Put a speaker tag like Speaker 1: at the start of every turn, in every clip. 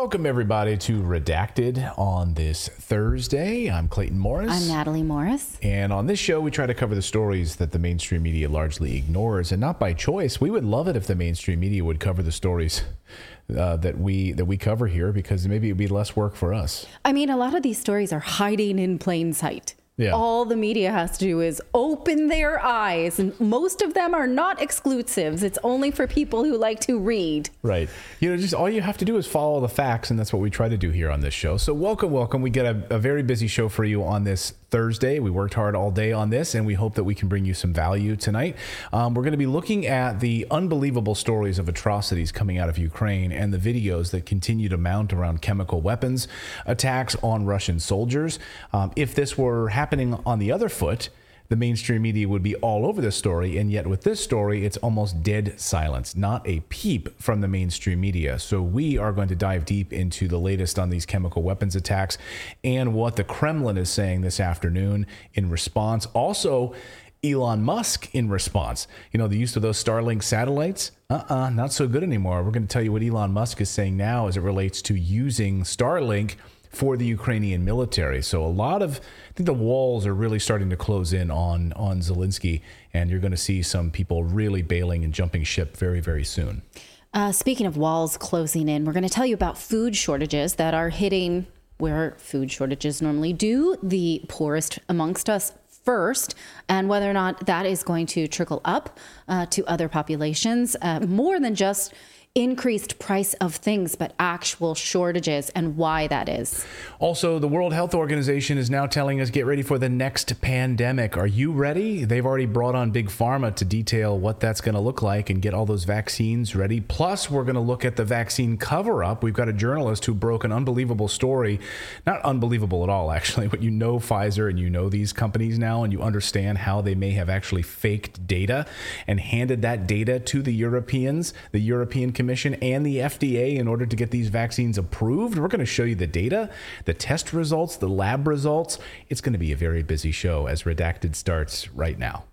Speaker 1: Welcome, everybody, to Redacted on this Thursday. I'm Clayton Morris.
Speaker 2: I'm Natalie Morris.
Speaker 1: And on this show, we try to cover the stories that the mainstream media largely ignores, and not by choice. We would love it if the mainstream media would cover the stories that we cover here, because maybe it would be less work for us.
Speaker 2: I mean, a lot of these stories are hiding in plain sight.
Speaker 1: Yeah.
Speaker 2: All the media has to do is open their eyes, and most of them are not exclusives. It's only for people who like to read.
Speaker 1: Right. Just all you have to do is follow the facts, and that's what we try to do here on this show. So welcome. We get a very busy show for you on this Thursday. We worked hard all day on this, and we hope that we can bring you some value tonight. We're going to be looking at the unbelievable stories of atrocities coming out of Ukraine and the videos that continue to mount around chemical weapons attacks on Russian soldiers. If this were happening on the other foot, the mainstream media would be all over this story, and yet with this story, it's almost dead silence, not a peep from the mainstream media. So we are going to dive deep into the latest on these chemical weapons attacks and what the Kremlin is saying this afternoon in response. Also, Elon Musk in response. The use of those Starlink satellites, not so good anymore. We're going to tell you what Elon Musk is saying now as it relates to using Starlink for the Ukrainian military. So I think the walls are really starting to close in on Zelensky, and you're going to see some people really bailing and jumping ship very, very soon.
Speaker 2: Speaking of walls closing in, we're going to tell you about food shortages that are hitting where food shortages normally do, the poorest amongst us first, and whether or not that is going to trickle up to other populations, more than just increased price of things, but actual shortages and why that is.
Speaker 1: Also, the World Health Organization is now telling us get ready for the next pandemic. Are you ready? They've already brought on Big Pharma to detail what that's going to look like and get all those vaccines ready. Plus, we're going to look at the vaccine cover-up. We've got a journalist who broke an unbelievable story. Not unbelievable at all, actually, but Pfizer and these companies now, and you understand how they may have actually faked data and handed that data to the Europeans, the European Commission and the FDA in order to get these vaccines approved. We're going to show you the data, the test results, the lab results. It's going to be a very busy show as Redacted starts right now.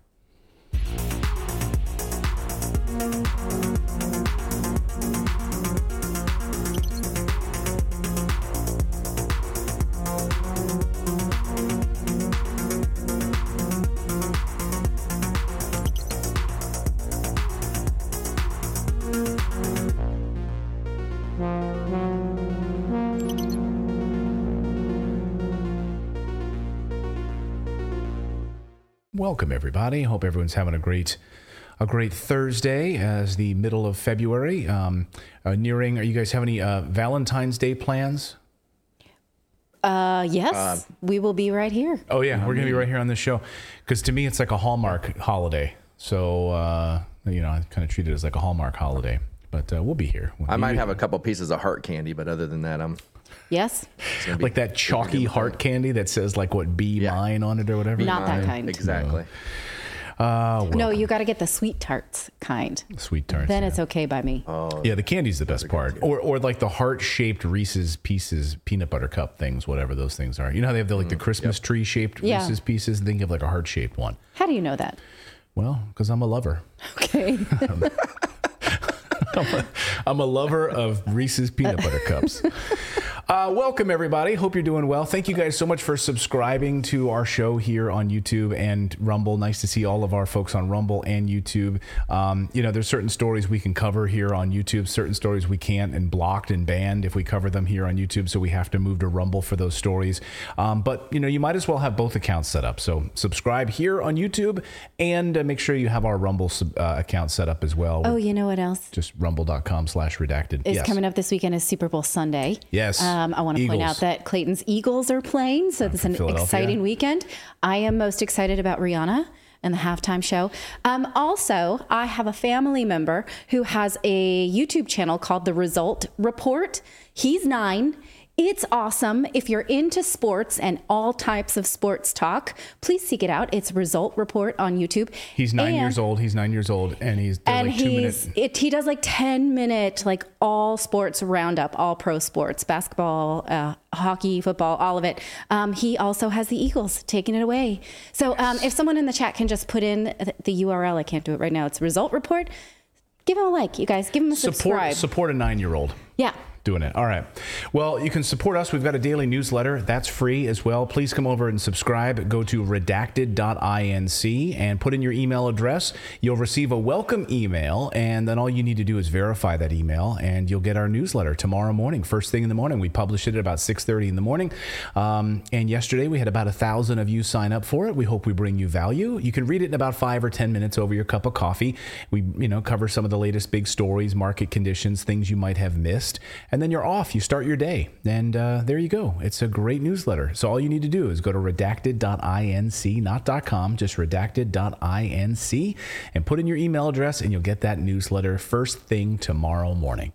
Speaker 1: Welcome, everybody. Hope everyone's having a great Thursday as the middle of February nearing. Are you guys have any Valentine's Day plans?
Speaker 2: Yes, we will be right here.
Speaker 1: Oh yeah, we're gonna be right here on this show, because to me it's like a Hallmark holiday. So I kind of treat it as like a Hallmark holiday. But we'll be here.
Speaker 3: I might have a couple pieces of heart candy, but other than that,
Speaker 2: Yes.
Speaker 1: Like that chalky heart candy that says like what be mine on it or whatever.
Speaker 2: Not that kind.
Speaker 3: Exactly.
Speaker 2: No, you got to get the sweet tarts kind.
Speaker 1: Sweet tarts.
Speaker 2: Then it's okay by me.
Speaker 3: Oh,
Speaker 1: yeah, the candy's the best part. Or like the heart-shaped Reese's Pieces peanut butter cup things, whatever those things are. You know how they have the Christmas tree-shaped Reese's Pieces? Think of like a heart-shaped one.
Speaker 2: How do you know that?
Speaker 1: Well, because I'm a lover.
Speaker 2: Okay.
Speaker 1: I'm a lover of Reese's peanut butter cups. Welcome, everybody. Hope you're doing well. Thank you guys so much for subscribing to our show here on YouTube and Rumble. Nice to see all of our folks on Rumble and YouTube. There's certain stories we can cover here on YouTube, certain stories we can't, and blocked and banned if we cover them here on YouTube, so we have to move to Rumble for those stories. But you might as well have both accounts set up. So subscribe here on YouTube and make sure you have our Rumble account set up as well.
Speaker 2: Oh, you know what else?
Speaker 1: Just rumble.com/redacted.
Speaker 2: Is coming up this weekend is Super Bowl Sunday.
Speaker 1: Yes.
Speaker 2: I want to point out that Clayton's Eagles are playing, so this is an exciting weekend. I am most excited about Rihanna and the halftime show. Also, I have a family member who has a YouTube channel called The Result Report. He's 9. It's awesome. If you're into sports and all types of sports talk, please seek it out. It's Result Report on YouTube.
Speaker 1: He's 9 years old. He's 9 years old, and he
Speaker 2: does like 10-minute like all sports roundup, all pro sports, basketball, hockey, football, all of it. He also has the Eagles taking it away. So if someone in the chat can just put in the URL, I can't do it right now. It's Result Report. Give him a like, you guys. Give him a subscribe.
Speaker 1: Support a 9-year-old.
Speaker 2: Yeah.
Speaker 1: doing it. All right. Well, you can support us. We've got a daily newsletter. That's free as well. Please come over and subscribe. Go to redacted.inc and put in your email address. You'll receive a welcome email, and then all you need to do is verify that email, and you'll get our newsletter tomorrow morning, first thing in the morning. We publish it at about 6:30 in the morning. And yesterday we had about 1,000 of you sign up for it. We hope we bring you value. You can read it in about 5 or 10 minutes over your cup of coffee. We, cover some of the latest big stories, market conditions, things you might have missed. And then you're off. You start your day. And there you go. It's a great newsletter. So all you need to do is go to redacted.inc, not .com, just redacted.inc, and put in your email address, and you'll get that newsletter first thing tomorrow morning.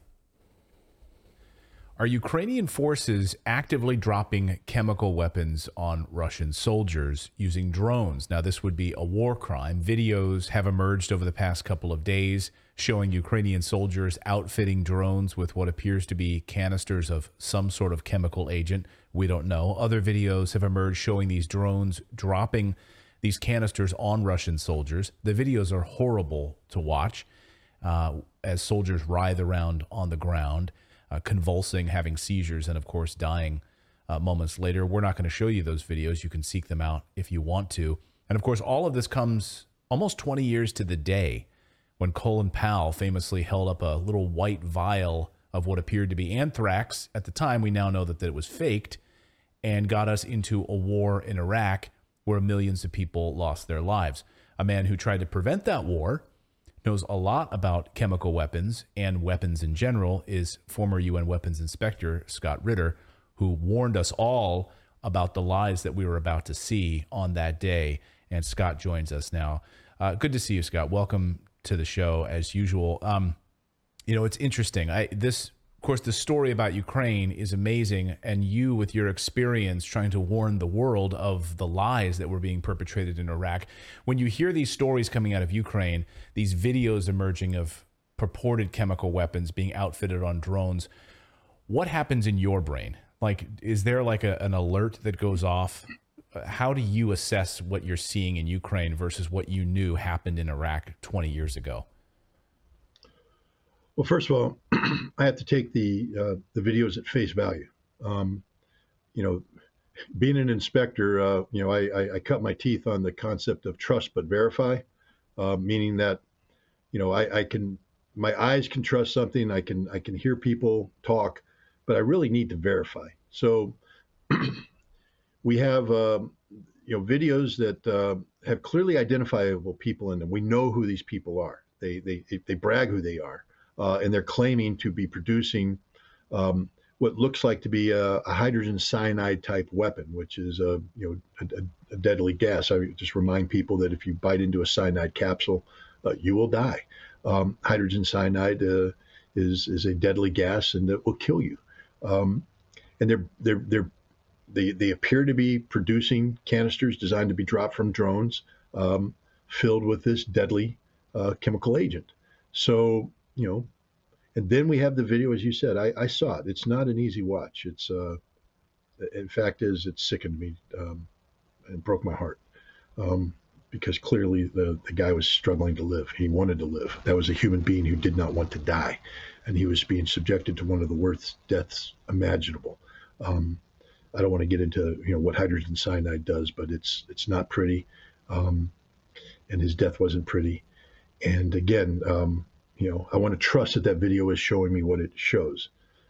Speaker 1: Are Ukrainian forces actively dropping chemical weapons on Russian soldiers using drones? Now, this would be a war crime. Videos have emerged over the past couple of days showing Ukrainian soldiers outfitting drones with what appears to be canisters of some sort of chemical agent. We don't know. Other videos have emerged showing these drones dropping these canisters on Russian soldiers. The videos are horrible to watch as soldiers writhe around on the ground, convulsing, having seizures, and of course dying moments later. We're not going to show you those videos. You can seek them out if you want to. And of course, all of this comes almost 20 years to the day when Colin Powell famously held up a little white vial of what appeared to be anthrax. At the time, we now know that it was faked, and got us into a war in Iraq where millions of people lost their lives. A man who tried to prevent that war, knows a lot about chemical weapons and weapons in general, is former UN weapons inspector Scott Ritter, who warned us all about the lies that we were about to see on that day. And Scott joins us now. Good to see you, Scott. Welcome to the show as usual. It's interesting. Of course, the story about Ukraine is amazing, and you, with your experience trying to warn the world of the lies that were being perpetrated in Iraq, when you hear these stories coming out of Ukraine, these videos emerging of purported chemical weapons being outfitted on drones, what happens in your brain? Like, is there like an alert that goes off? How do you assess what you're seeing in Ukraine versus what you knew happened in Iraq 20 years ago?
Speaker 4: Well, first of all, I have to take the videos at face value. Being an inspector, I cut my teeth on the concept of trust but verify, meaning that, my eyes can trust something, I can hear people talk, but I really need to verify. So we have, videos that have clearly identifiable people in them. We know who these people are. They brag who they are. And they're claiming to be producing what looks like to be a hydrogen cyanide type weapon, which is a deadly gas. I just remind people that if you bite into a cyanide capsule, you will die. Hydrogen cyanide is a deadly gas, and it will kill you. And they appear to be producing canisters designed to be dropped from drones, filled with this deadly chemical agent. So, and then we have the video, as you said. I saw it. It's not an easy watch. It's, in fact, it sickened me and broke my heart because clearly the guy was struggling to live. He wanted to live. That was a human being who did not want to die, and he was being subjected to one of the worst deaths imaginable. I don't want to get into what hydrogen cyanide does, but it's not pretty, and his death wasn't pretty. And again, I want to trust that video is showing me what it shows.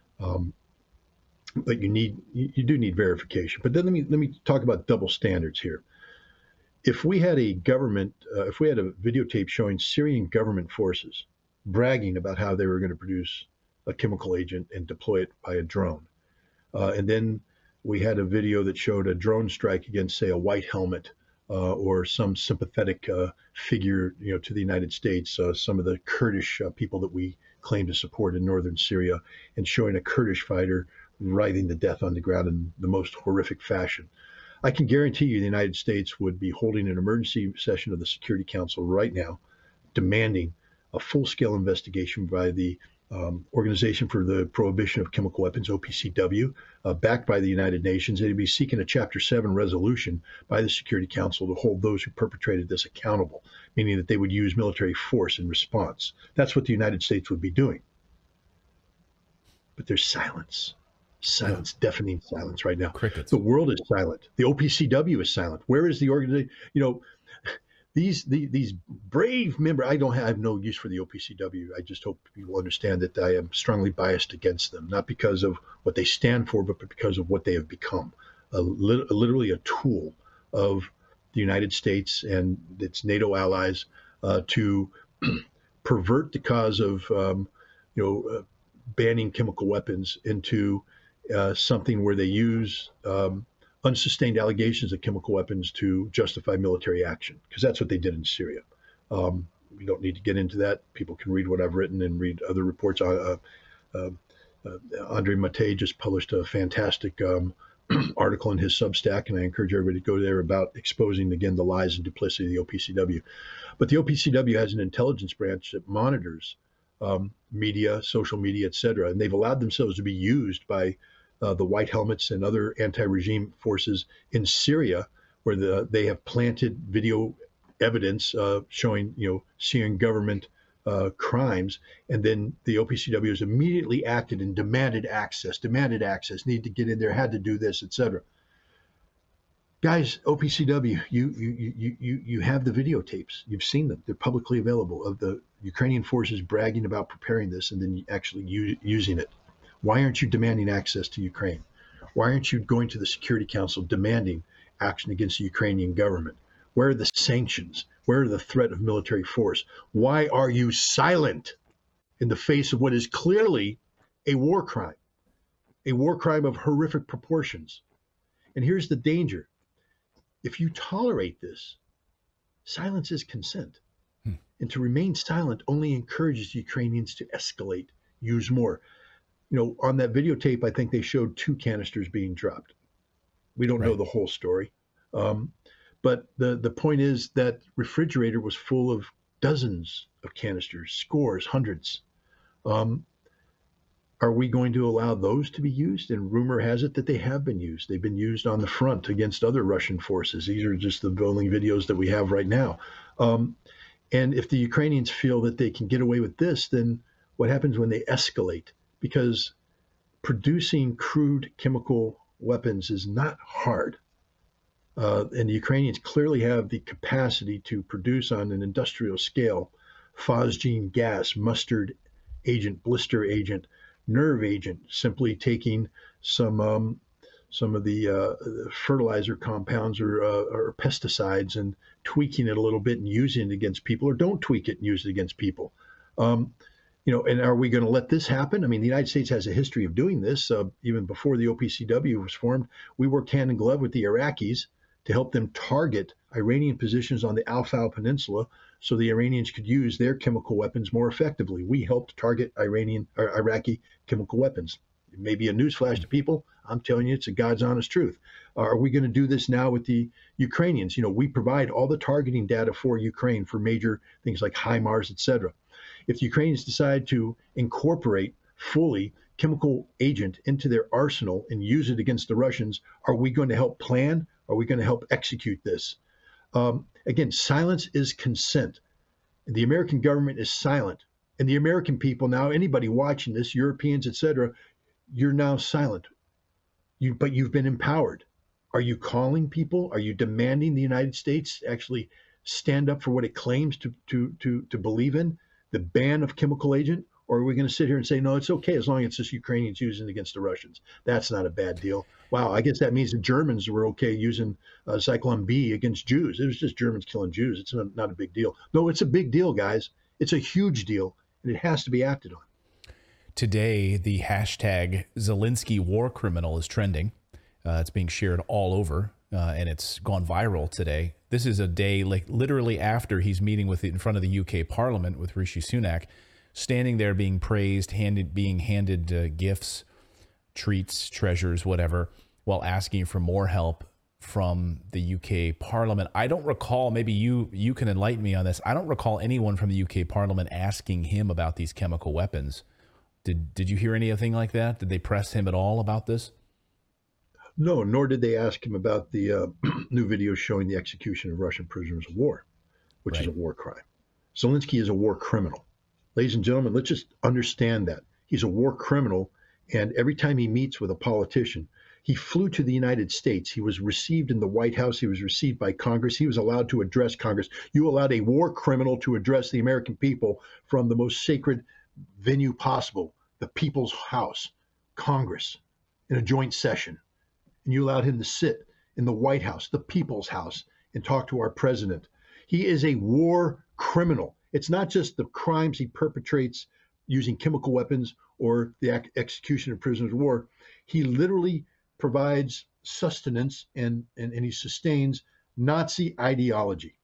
Speaker 4: But you do need verification. But then let me talk about double standards here. If we had a videotape showing Syrian government forces bragging about how they were going to produce a chemical agent and deploy it by a drone, and then we had a video that showed a drone strike against, say, a white helmet, or some sympathetic figure, to the United States, some of the Kurdish people that we claim to support in northern Syria, and showing a Kurdish fighter writhing to death on the ground in the most horrific fashion. I can guarantee you the United States would be holding an emergency session of the Security Council right now, demanding a full-scale investigation by the Organization for the Prohibition of Chemical Weapons, OPCW, backed by the United Nations. They'd be seeking a Chapter 7 resolution by the Security Council to hold those who perpetrated this accountable, meaning that they would use military force in response. That's what the United States would be doing. but there's silence. Silence, deafening silence right now.
Speaker 1: Crickets.
Speaker 4: The world is silent. The OPCW is silent. Where is the organization? These brave members. I have no use for the OPCW. I just hope people understand that I am strongly biased against them, not because of what they stand for, but because of what they have become. Literally a tool of the United States and its NATO allies to pervert the cause of banning chemical weapons into something where they use unsustained allegations of chemical weapons to justify military action, because that's what they did in Syria. We don't need to get into that. People can read what I've written and read other reports. Andre Mattei just published a fantastic article in his Substack, and I encourage everybody to go there about exposing, again, the lies and duplicity of the OPCW. But the OPCW has an intelligence branch that monitors media, social media, et cetera, and they've allowed themselves to be used by the White Helmets and other anti-regime forces in Syria, where they have planted video evidence showing Syrian government crimes, and then the OPCW has immediately acted and demanded access, need to get in there, had to do this, etc. Guys, OPCW, you have the videotapes, you've seen them, they're publicly available, of the Ukrainian forces bragging about preparing this and then actually using it. Why aren't you demanding access to Ukraine? Why aren't you going to the Security Council demanding action against the Ukrainian government? Where are the sanctions? Where are the threat of military force? Why are you silent in the face of what is clearly a war crime of horrific proportions? And here's the danger. If you tolerate this, silence is consent. And to remain silent only encourages the Ukrainians to escalate, use more. On that videotape, I think they showed 2 canisters being dropped. We don't know the whole story. But the point is that refrigerator was full of dozens of canisters, scores, hundreds. Are we going to allow those to be used? And rumor has it that they have been used. They've been used on the front against other Russian forces. These are just the only videos that we have right now. And if the Ukrainians feel that they can get away with this, then what happens when they escalate? Because producing crude chemical weapons is not hard. And the Ukrainians clearly have the capacity to produce on an industrial scale phosgene gas, mustard agent, blister agent, nerve agent, simply taking some of the fertilizer compounds or pesticides and tweaking it a little bit and using it against people, or don't tweak it and use it against people. And are we going to let this happen? I mean, the United States has a history of doing this. Even before the OPCW was formed, we worked hand in glove with the Iraqis to help them target Iranian positions on the Al-Faw Peninsula so the Iranians could use their chemical weapons more effectively. We helped target Iraqi chemical weapons. It may be a newsflash to people. I'm telling you, it's a God's honest truth. Are we going to do this now with the Ukrainians? We provide all the targeting data for Ukraine for major things like HIMARS, et cetera. If the Ukrainians decide to incorporate fully chemical agent into their arsenal and use it against the Russians, are we going to help plan? Are we going to help execute this? Again, silence is consent. The American government is silent. And the American people now, anybody watching this, Europeans, et cetera, you're now silent. But you've been empowered. Are you calling people? Are you demanding the United States actually stand up for what it claims to believe in, the ban of chemical agent? Or are we going to sit here and say, no, it's okay as long as it's just Ukrainians using it against the Russians? That's not a bad deal. Wow, I guess that means the Germans were okay using Zyklon B against Jews. It was just Germans killing Jews. It's not a big deal. No, it's a big deal, guys. It's a huge deal, and it has to be acted on.
Speaker 1: Today, the hashtag Zelensky war criminal is trending. It's being shared all over, and it's gone viral today. This is a day literally after he's meeting in front of the UK Parliament with Rishi Sunak, standing there being praised, being handed gifts, treats, treasures, whatever, while asking for more help from the UK Parliament. I don't recall, maybe you can enlighten me on this, I don't recall anyone from the UK Parliament asking him about these chemical weapons. Did you hear anything like that? Did they press him at all about this?
Speaker 4: No, nor did they ask him about the new video showing the execution of Russian prisoners of war, which is a war crime. Zelensky is a war criminal. Ladies and gentlemen, let's just understand that. He's a war criminal, And every time he meets with a politician, he flew to the United States. He was received in the White House. He was received by Congress. He was allowed to address Congress. You allowed a war criminal to address the American people from the most sacred venue possible, the People's House, Congress, in a joint session. And you allowed him to sit in the White House, the People's House, and talk to our president. He is a war criminal. It's not just the crimes he perpetrates using chemical weapons or the execution of prisoners of war. He literally provides sustenance and he sustains Nazi ideology.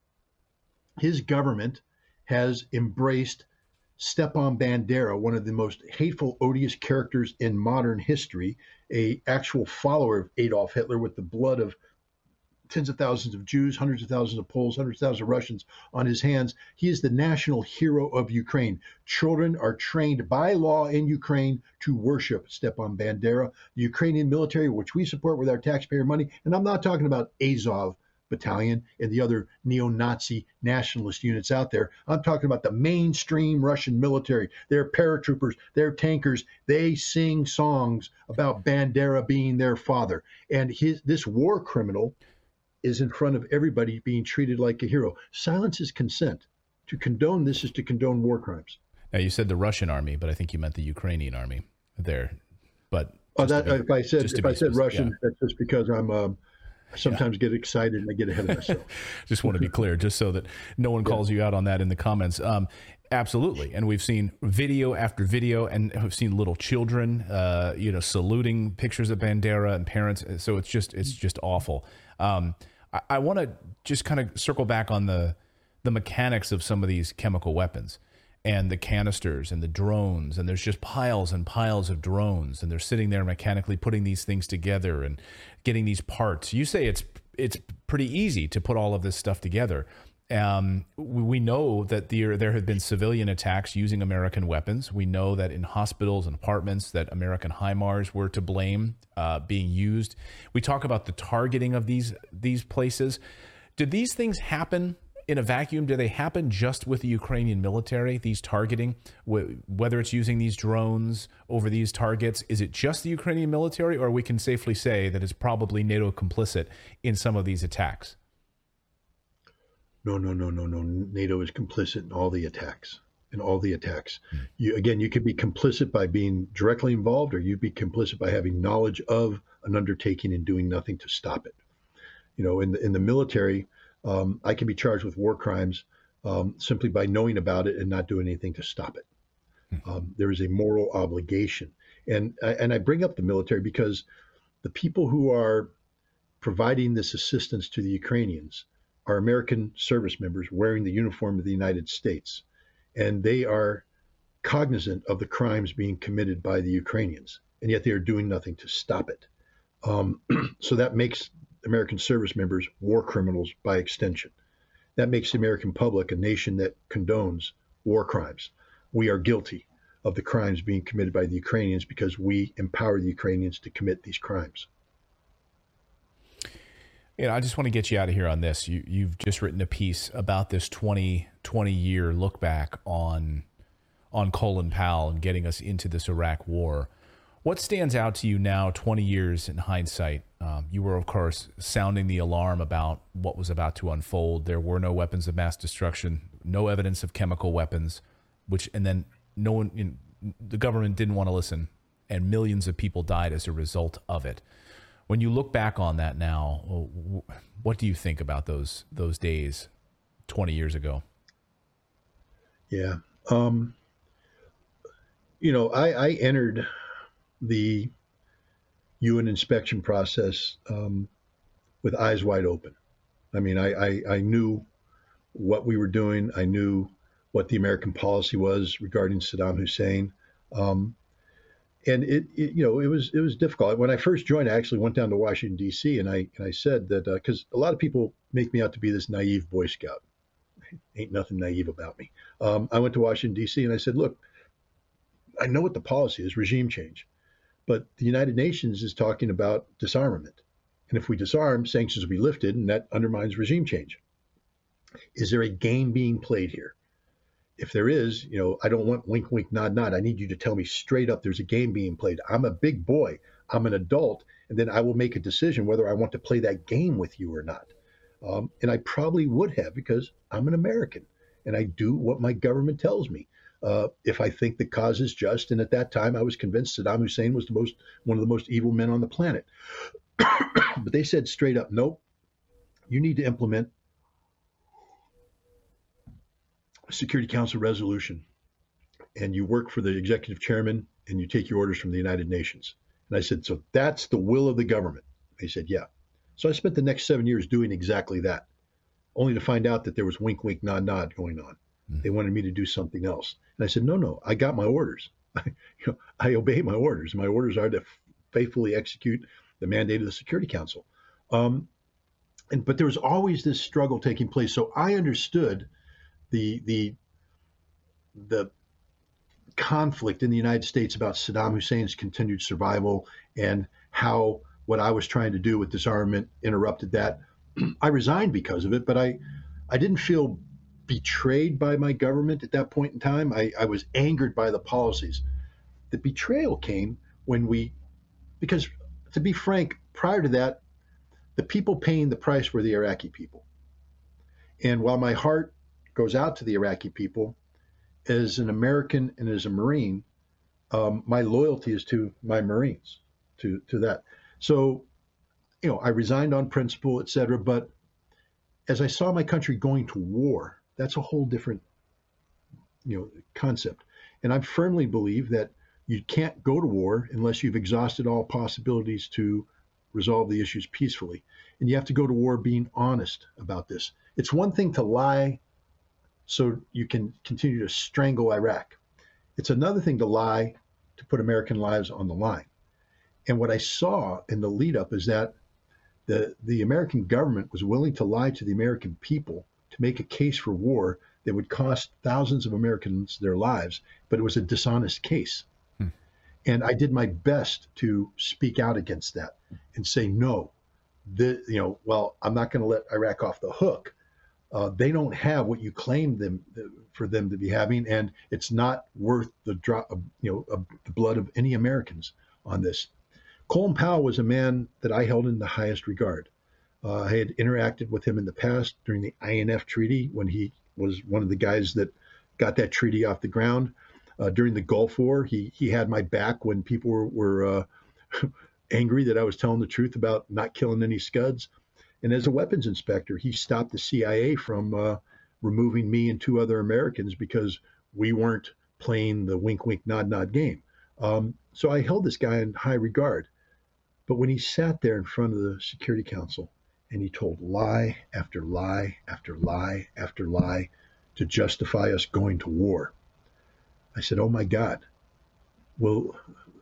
Speaker 4: His government has embraced Stepan Bandera, one of the most hateful, odious characters in modern history, a actual follower of Adolf Hitler with the blood of tens of thousands of Jews, hundreds of thousands of Poles, hundreds of thousands of Russians on his hands. He is the national hero of Ukraine. Children are trained by law in Ukraine to worship Stepan Bandera. The Ukrainian military, which we support with our taxpayer money, and I'm not talking about Azov Battalion and the other neo-Nazi nationalist units out there. I'm talking about the mainstream Russian military. They're paratroopers, they're tankers. They sing songs about Bandera being their father. And this war criminal is in front of everybody being treated like a hero. Silence is consent. To condone this is to condone war crimes.
Speaker 1: Now, you said the Russian army, but I think you meant the Ukrainian army there. But
Speaker 4: if I said Russian, yeah. That's just because I sometimes get excited and I get ahead of myself.
Speaker 1: Just want to be clear, just so that no one calls you out on that in the comments. Absolutely. And we've seen video after video, and we've seen little children, saluting pictures of Bandera and parents. So it's just awful. I want to just kind of circle back on the mechanics of some of these chemical weapons and the canisters and the drones. And there's just piles and piles of drones, and they're sitting there mechanically putting these things together and getting these parts. You say it's pretty easy to put all of this stuff together. We know that there have been civilian attacks using American weapons. We know that in hospitals and apartments that American HIMARS were to blame being used. We talk about the targeting of these places. Did these things happen in a vacuum? Do they happen just with the Ukrainian military, these targeting, whether it's using these drones over these targets? Is it just the Ukrainian military, or we can safely say that it's probably NATO complicit in some of these attacks?
Speaker 4: No. NATO is complicit in all the attacks. You could be complicit by being directly involved, or you'd be complicit by having knowledge of an undertaking and doing nothing to stop it. In the military, I can be charged with war crimes simply by knowing about it and not doing anything to stop it. There is a moral obligation. And I bring up the military because the people who are providing this assistance to the Ukrainians are American service members wearing the uniform of the United States. And they are cognizant of the crimes being committed by the Ukrainians, and yet they are doing nothing to stop it. So that makes American service members war criminals by extension. That makes the American public a nation that condones war crimes. We are guilty of the crimes being committed by the Ukrainians because we empower the Ukrainians to commit these crimes.
Speaker 1: I just want to get you out of here on this. You've just written a piece about this 20-year look back on Colin Powell and getting us into this Iraq war. What stands out to you now, 20 years in hindsight? You were, of course, sounding the alarm about what was about to unfold. There were no weapons of mass destruction, no evidence of chemical weapons, and then no one, the government didn't want to listen, and millions of people died as a result of it. When you look back on that now, what do you think about those days 20 years ago?
Speaker 4: Yeah. I entered the UN inspection process with eyes wide open. I mean, I knew what we were doing. I knew what the American policy was regarding Saddam Hussein. And it was difficult. When I first joined, I actually went down to Washington, D.C., and I said that because a lot of people make me out to be this naive Boy Scout. Ain't nothing naive about me. I went to Washington, D.C., and I said, look, I know what the policy is, regime change. But the United Nations is talking about disarmament. And if we disarm, sanctions will be lifted, and that undermines regime change. Is there a game being played here? if there is, I don't want wink, wink, nod, nod. I need you to tell me straight up there's a game being played. I'm a big boy. I'm an adult. And then I will make a decision whether I want to play that game with you or not. And I probably would have, because I'm an American and I do what my government tells me. If I think the cause is just. And at that time, I was convinced Saddam Hussein was one of the most evil men on the planet. But they said straight up, nope, you need to implement a Security Council resolution, and you work for the executive chairman and you take your orders from the United Nations. And I said, so that's the will of the government? They said, yeah. So I spent the next 7 years doing exactly that, only to find out that there was wink, wink, nod, nod going on. They wanted me to do something else. And I said, no, I got my orders. I obey my orders. My orders are to faithfully execute the mandate of the Security Council. But there was always this struggle taking place. So I understood the conflict in the United States about Saddam Hussein's continued survival, and how what I was trying to do with disarmament interrupted that. I resigned because of it, but I didn't feel betrayed by my government at that point in time. I was angered by the policies. The betrayal came because to be frank, prior to that, the people paying the price were the Iraqi people. And while my heart goes out to the Iraqi people, as an American and as a Marine, my loyalty is to my Marines, to that. So, I resigned on principle, et cetera. But as I saw my country going to war, that's a whole different, concept. And I firmly believe that you can't go to war unless you've exhausted all possibilities to resolve the issues peacefully. And you have to go to war being honest about this. It's one thing to lie so you can continue to strangle Iraq. It's another thing to lie to put American lives on the line. And what I saw in the lead up is that the American government was willing to lie to the American people to make a case for war that would cost thousands of Americans their lives, but it was a dishonest case. And I did my best to speak out against that and say, no, I'm not going to let Iraq off the hook. They don't have what you claim for them to be having, and it's not worth the drop of, the blood of any Americans on this. Colin Powell was a man that I held in the highest regard. I had interacted with him in the past during the INF Treaty, when he was one of the guys that got that treaty off the ground. During the Gulf War, he had my back when people were angry that I was telling the truth about not killing any Scuds. And as a weapons inspector, he stopped the CIA from removing me and 2 other Americans because we weren't playing the wink, wink, nod, nod game. So I held this guy in high regard. But when he sat there in front of the Security Council and he told lie after lie after lie after lie to justify us going to war, I said, oh my God, well,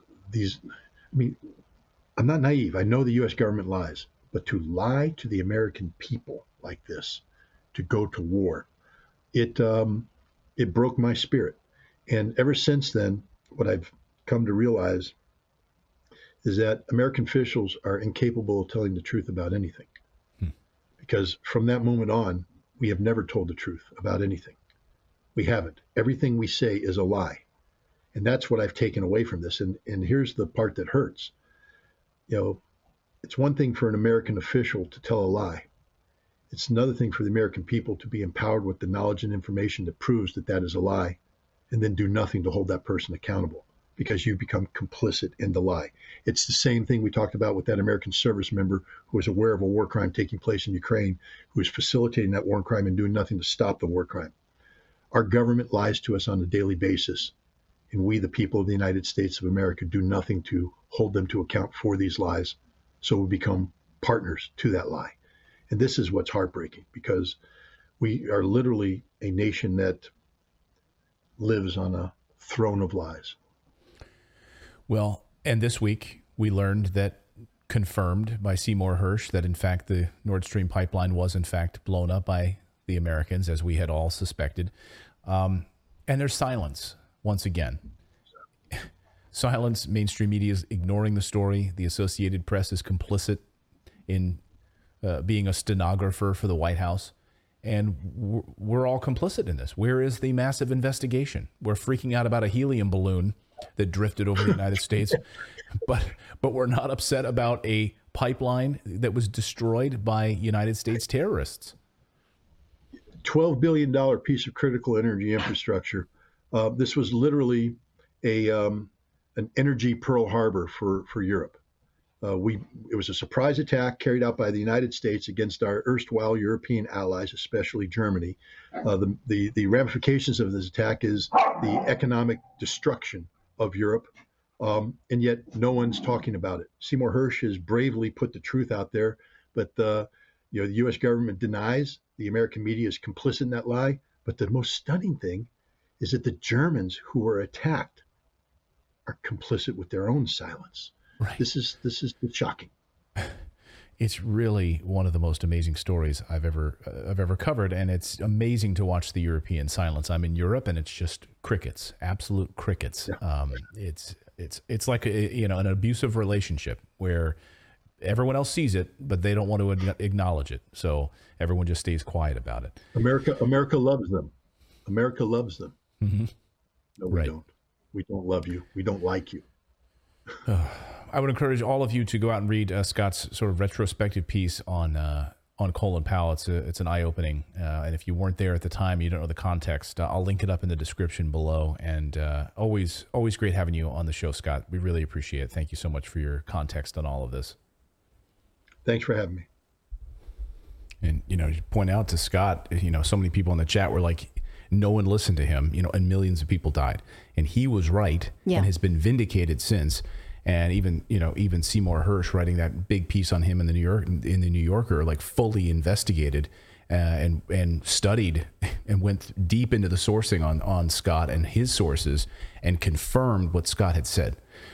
Speaker 4: I'm not naive. I know the U.S. government lies, but to lie to the American people like this, to go to war, it broke my spirit. And ever since then, what I've come to realize is that American officials are incapable of telling the truth about anything. Because from that moment on, we have never told the truth about anything. We haven't. Everything we say is a lie. And that's what I've taken away from this. And here's the part that hurts. It's one thing for an American official to tell a lie. It's another thing for the American people to be empowered with the knowledge and information that proves that that is a lie, and then do nothing to hold that person accountable because you become complicit in the lie. It's the same thing we talked about with that American service member who was aware of a war crime taking place in Ukraine, who was facilitating that war crime and doing nothing to stop the war crime. Our government lies to us on a daily basis, and we, the people of the United States of America, do nothing to hold them to account for these lies. So we become partners to that lie. And this is what's heartbreaking, because we are literally a nation that lives on a throne of lies.
Speaker 1: Well, and this week we learned that, confirmed by Seymour Hersh, that in fact the Nord Stream pipeline was in fact blown up by the Americans, as we had all suspected. And there's silence once again. Silence. Mainstream media is ignoring the story. The Associated Press is complicit in being a stenographer for the White House. And we're all complicit in this. Where is the massive investigation? We're freaking out about a helium balloon that drifted over the United States, but we're not upset about a pipeline that was destroyed by United States terrorists.
Speaker 4: $12 billion piece of critical energy infrastructure. This was literally an energy Pearl Harbor for Europe. It was a surprise attack carried out by the United States against our erstwhile European allies, especially Germany. The ramifications of this attack is the economic destruction of Europe, and yet no one's talking about it. Seymour Hersh has bravely put the truth out there, but the U.S. government denies. The American media is complicit in that lie. But the most stunning thing is that the Germans who were attacked are complicit with their own silence.
Speaker 1: Right.
Speaker 4: This is shocking.
Speaker 1: It's really one of the most amazing stories I've ever covered, and it's amazing to watch the European silence. I'm in Europe, and it's just crickets, absolute crickets. Yeah. It's like an abusive relationship where everyone else sees it, but they don't want to acknowledge it. So everyone just stays quiet about it.
Speaker 4: America loves them. America loves them.
Speaker 1: Mm-hmm.
Speaker 4: No, we don't. We don't love you. We don't like you.
Speaker 1: I would encourage all of you to go out and read Scott's sort of retrospective piece on Colin Powell. It's an eye-opening, and if you weren't there at the time, you don't know the context. I'll link it up in the description below. And always great having you on the show, Scott. We really appreciate it. Thank you so much for your context on all of this.
Speaker 4: Thanks for having me.
Speaker 1: And you point out to Scott, so many people in the chat were like, no one listened to him, and millions of people died, and he was right, and has been vindicated since. And even Seymour Hersh writing that big piece on him in the New Yorker, like fully investigated and studied and went deep into the sourcing on Scott and his sources and confirmed what Scott had said.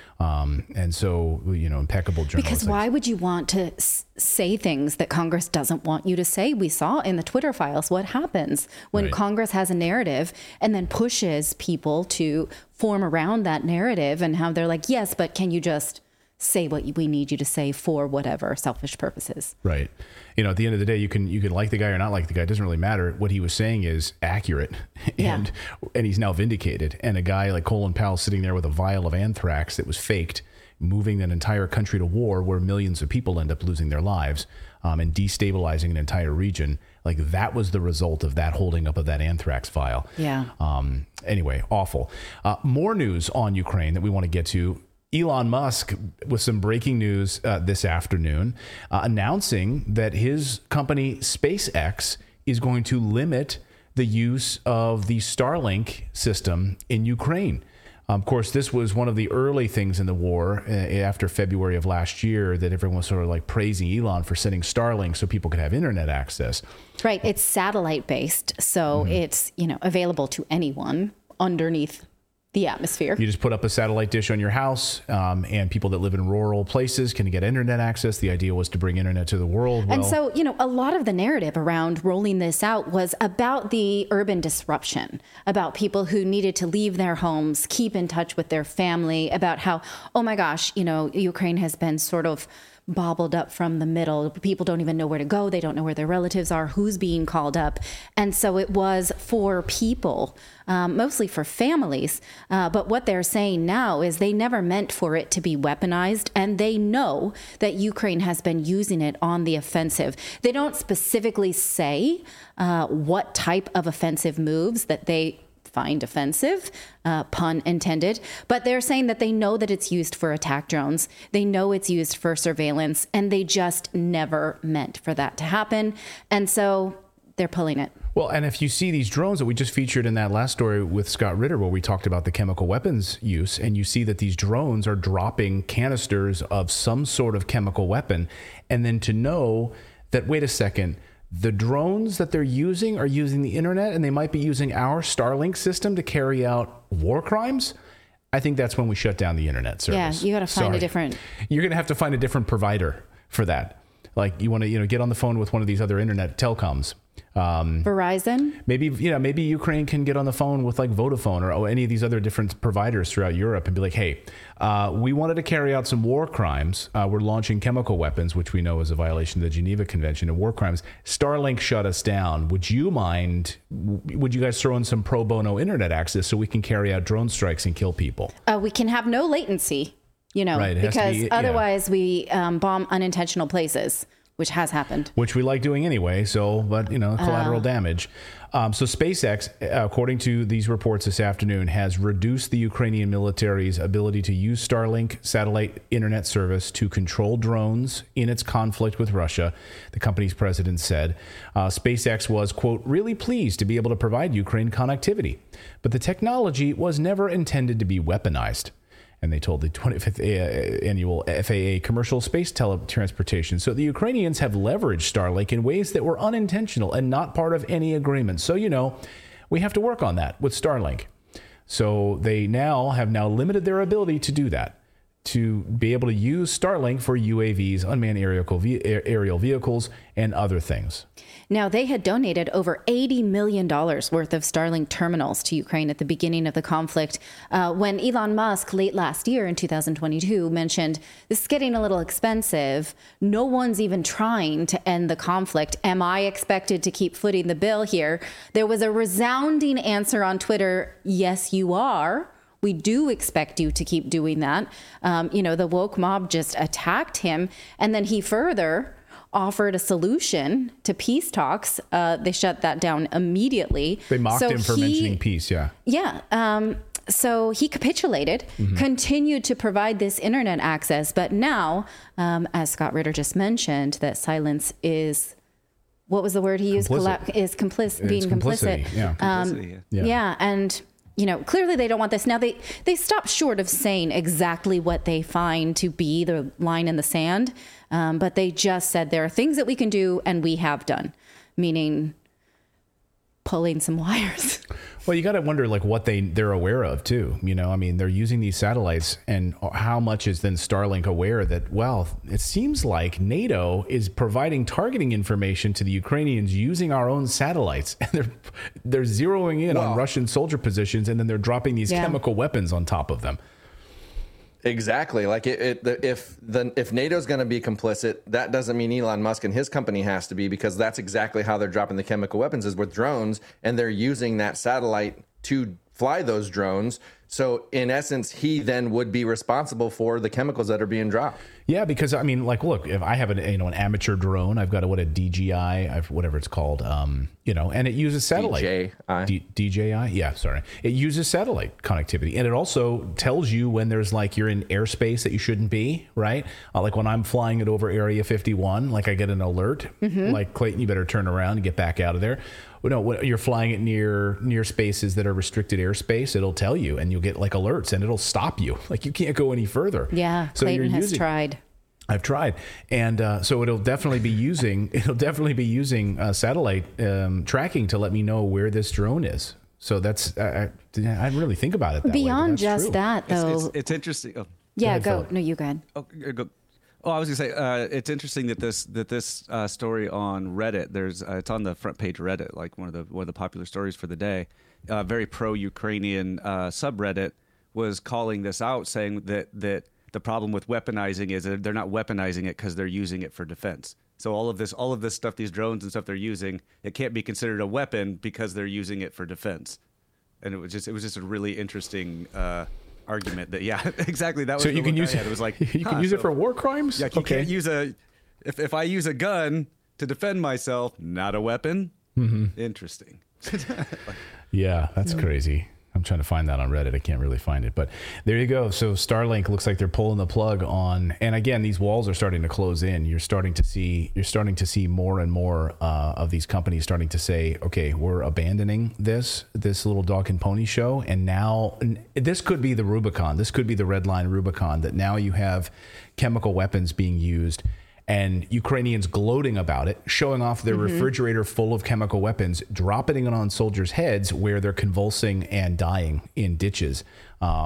Speaker 1: And so, impeccable journalism.
Speaker 2: Because why would you want to say things that Congress doesn't want you to say? We saw in the Twitter files what happens when Congress has a narrative and then pushes people to form around that narrative, and how they're like, yes, but can you just say what we need you to say for whatever selfish purposes?
Speaker 1: Right. At the end of the day, you can like the guy or not like the guy. It doesn't really matter. What he was saying is accurate, and he's now vindicated. And a guy like Colin Powell sitting there with a vial of anthrax that was faked, moving an entire country to war where millions of people end up losing their lives, and destabilizing an entire region. Like, that was the result of that holding up of that anthrax vial.
Speaker 2: Yeah.
Speaker 1: Anyway, awful. More news on Ukraine that we want to get to. Elon Musk with some breaking news this afternoon, announcing that his company SpaceX is going to limit the use of the Starlink system in Ukraine. Of course, this was one of the early things in the war after February of last year that everyone was sort of like praising Elon for sending Starlink so people could have internet access.
Speaker 2: Right. It's satellite based, so it's available to anyone underneath the atmosphere.
Speaker 1: You just put up a satellite dish on your house, and people that live in rural places can get internet access. The idea was to bring internet to the world.
Speaker 2: And so, a lot of the narrative around rolling this out was about the urban disruption, about people who needed to leave their homes, keep in touch with their family, about how, oh my gosh, Ukraine has been sort of bobbled up from the middle. People don't even know where to go. They don't know where their relatives are, who's being called up. And so it was for people, mostly for families. But what they're saying now is they never meant for it to be weaponized. And they know that Ukraine has been using it on the offensive. They don't specifically say what type of offensive moves that they find offensive, pun intended, but they're saying that they know that it's used for attack drones. They know it's used for surveillance, and they just never meant for that to happen. And so they're pulling it.
Speaker 1: Well, and if you see these drones that we just featured in that last story with Scott Ritter, where we talked about the chemical weapons use, and you see that these drones are dropping canisters of some sort of chemical weapon, and then to know that, wait a second, the drones that they're using are using the internet, and they might be using our Starlink system to carry out war crimes. I think that's when we shut down the internet service.
Speaker 2: Yeah, you got to find a different.
Speaker 1: You're going to have to find a different provider for that. Like you want to, get on the phone with one of these other internet telecoms.
Speaker 2: Verizon.
Speaker 1: Maybe Ukraine can get on the phone with like Vodafone or any of these other different providers throughout Europe and be like, hey, we wanted to carry out some war crimes. We're launching chemical weapons, which we know is a violation of the Geneva Convention of War Crimes. Starlink shut us down. Would you guys throw in some pro bono internet access so we can carry out drone strikes and kill people?
Speaker 2: We can have no latency,
Speaker 1: right,
Speaker 2: because otherwise we bomb unintentional places, which has happened.
Speaker 1: Which we like doing anyway, but collateral damage. So SpaceX, according to these reports this afternoon, has reduced the Ukrainian military's ability to use Starlink satellite internet service to control drones in its conflict with Russia, the company's president said. SpaceX was, quote, really pleased to be able to provide Ukraine connectivity, but the technology was never intended to be weaponized. And they told the 25th annual FAA commercial space teletransportation. So the Ukrainians have leveraged Starlink in ways that were unintentional and not part of any agreement. So, we have to work on that with Starlink. So they have now limited their ability to do that, to be able to use Starlink for UAVs, unmanned aerial vehicles, and other things.
Speaker 2: Now, they had donated over $80 million worth of Starlink terminals to Ukraine at the beginning of the conflict, when Elon Musk late last year in 2022 mentioned, this is getting a little expensive. No one's even trying to end the conflict. Am I expected to keep footing the bill here? There was a resounding answer on Twitter, yes, you are. We do expect you to keep doing that. The woke mob just attacked him. And then he further offered a solution to peace talks. They shut that down immediately.
Speaker 1: They mocked him for mentioning peace, yeah.
Speaker 2: Yeah. So he capitulated, continued to provide this internet access. But now, as Scott Ritter just mentioned, that silence is, what was the word he used? Being complicit.
Speaker 1: Yeah.
Speaker 2: And clearly they don't want this. Now, they stopped short of saying exactly what they find to be the line in the sand, but they just said there are things that we can do and we have done, meaning pulling some wires.
Speaker 1: Well, you got to wonder what they're aware of too. They're using these satellites, and how much is then Starlink aware that, it seems like NATO is providing targeting information to the Ukrainians using our own satellites, and they're zeroing in on Russian soldier positions, and then they're dropping these chemical weapons on top of them.
Speaker 3: Exactly. Like if NATO's going to be complicit, that doesn't mean Elon Musk and his company has to be, because that's exactly how they're dropping the chemical weapons, is with drones, and they're using that satellite to fly those drones. So in essence, he then would be responsible for the chemicals that are being dropped.
Speaker 1: Yeah, because look, if I have an amateur drone, I've got a DJI, whatever it's called, and it uses satellite. DJI, yeah, sorry. It uses satellite connectivity, and it also tells you when there's you're in airspace that you shouldn't be, right? Like when I'm flying it over Area 51, I get an alert, like, Clayton, you better turn around and get back out of there. No, when you're flying it near spaces that are restricted airspace, it'll tell you, and you'll get alerts, and it'll stop you. You can't go any further.
Speaker 2: Yeah, so Clayton has tried.
Speaker 1: I've tried, and so it'll definitely be using satellite tracking to let me know where this drone is. So that's I didn't really think about it that
Speaker 2: Beyond
Speaker 1: way,
Speaker 2: just
Speaker 1: true.
Speaker 2: That, though,
Speaker 5: it's interesting. Oh.
Speaker 2: Yeah, go. No, you go ahead.
Speaker 5: Oh, go. Oh, I was gonna say it's interesting that this story on Reddit. It's on the front page of Reddit, one of the popular stories for the day. Very pro-Ukrainian subreddit was calling this out, saying that the problem with weaponizing is that they're not weaponizing it because they're using it for defense. So all of this stuff, these drones and stuff they're using, it can't be considered a weapon because they're using it for defense. And it was just a really interesting argument that, yeah, exactly. That was
Speaker 1: so you can use it.
Speaker 5: It was like
Speaker 1: you can use it for war crimes.
Speaker 5: Yeah, you can't use if I use a gun to defend myself, not a weapon. Mm-hmm. Interesting.
Speaker 1: Yeah, that's crazy. I'm trying to find that on Reddit. I can't really find it, but there you go. So Starlink looks like they're pulling the plug on, and again, these walls are starting to close in. You're starting to see more and more of these companies starting to say, okay, we're abandoning this little dog and pony show. And now this could be the Rubicon. This could be the red line Rubicon, that now you have chemical weapons being used, and Ukrainians gloating about it, showing off their refrigerator full of chemical weapons, dropping it on soldiers' heads where they're convulsing and dying in ditches.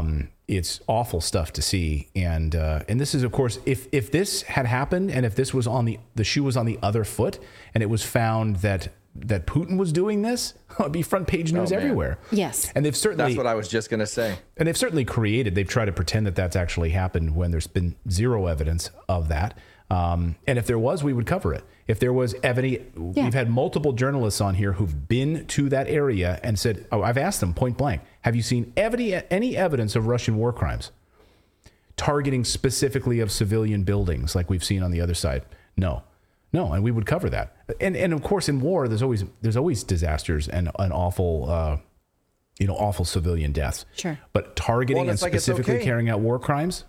Speaker 1: it's awful stuff to see. And this is, of course, if this had happened and if this was on the shoe was on the other foot and it was found that Putin was doing this, it would be front page news everywhere.
Speaker 2: Yes.
Speaker 1: And they've certainly,
Speaker 3: that's what I was just going to say.
Speaker 1: And they've certainly they've tried to pretend that that's actually happened when there's been zero evidence of that. And if there was, we would cover it. If there was we've had multiple journalists on here who've been to that area and said, I've asked them point blank, have you seen any evidence of Russian war crimes targeting specifically of civilian buildings like we've seen on the other side? No, and we would cover that. And of course, in war, there's always disasters and awful, awful civilian deaths.
Speaker 2: Sure.
Speaker 1: But targeting and specifically carrying out war crimes.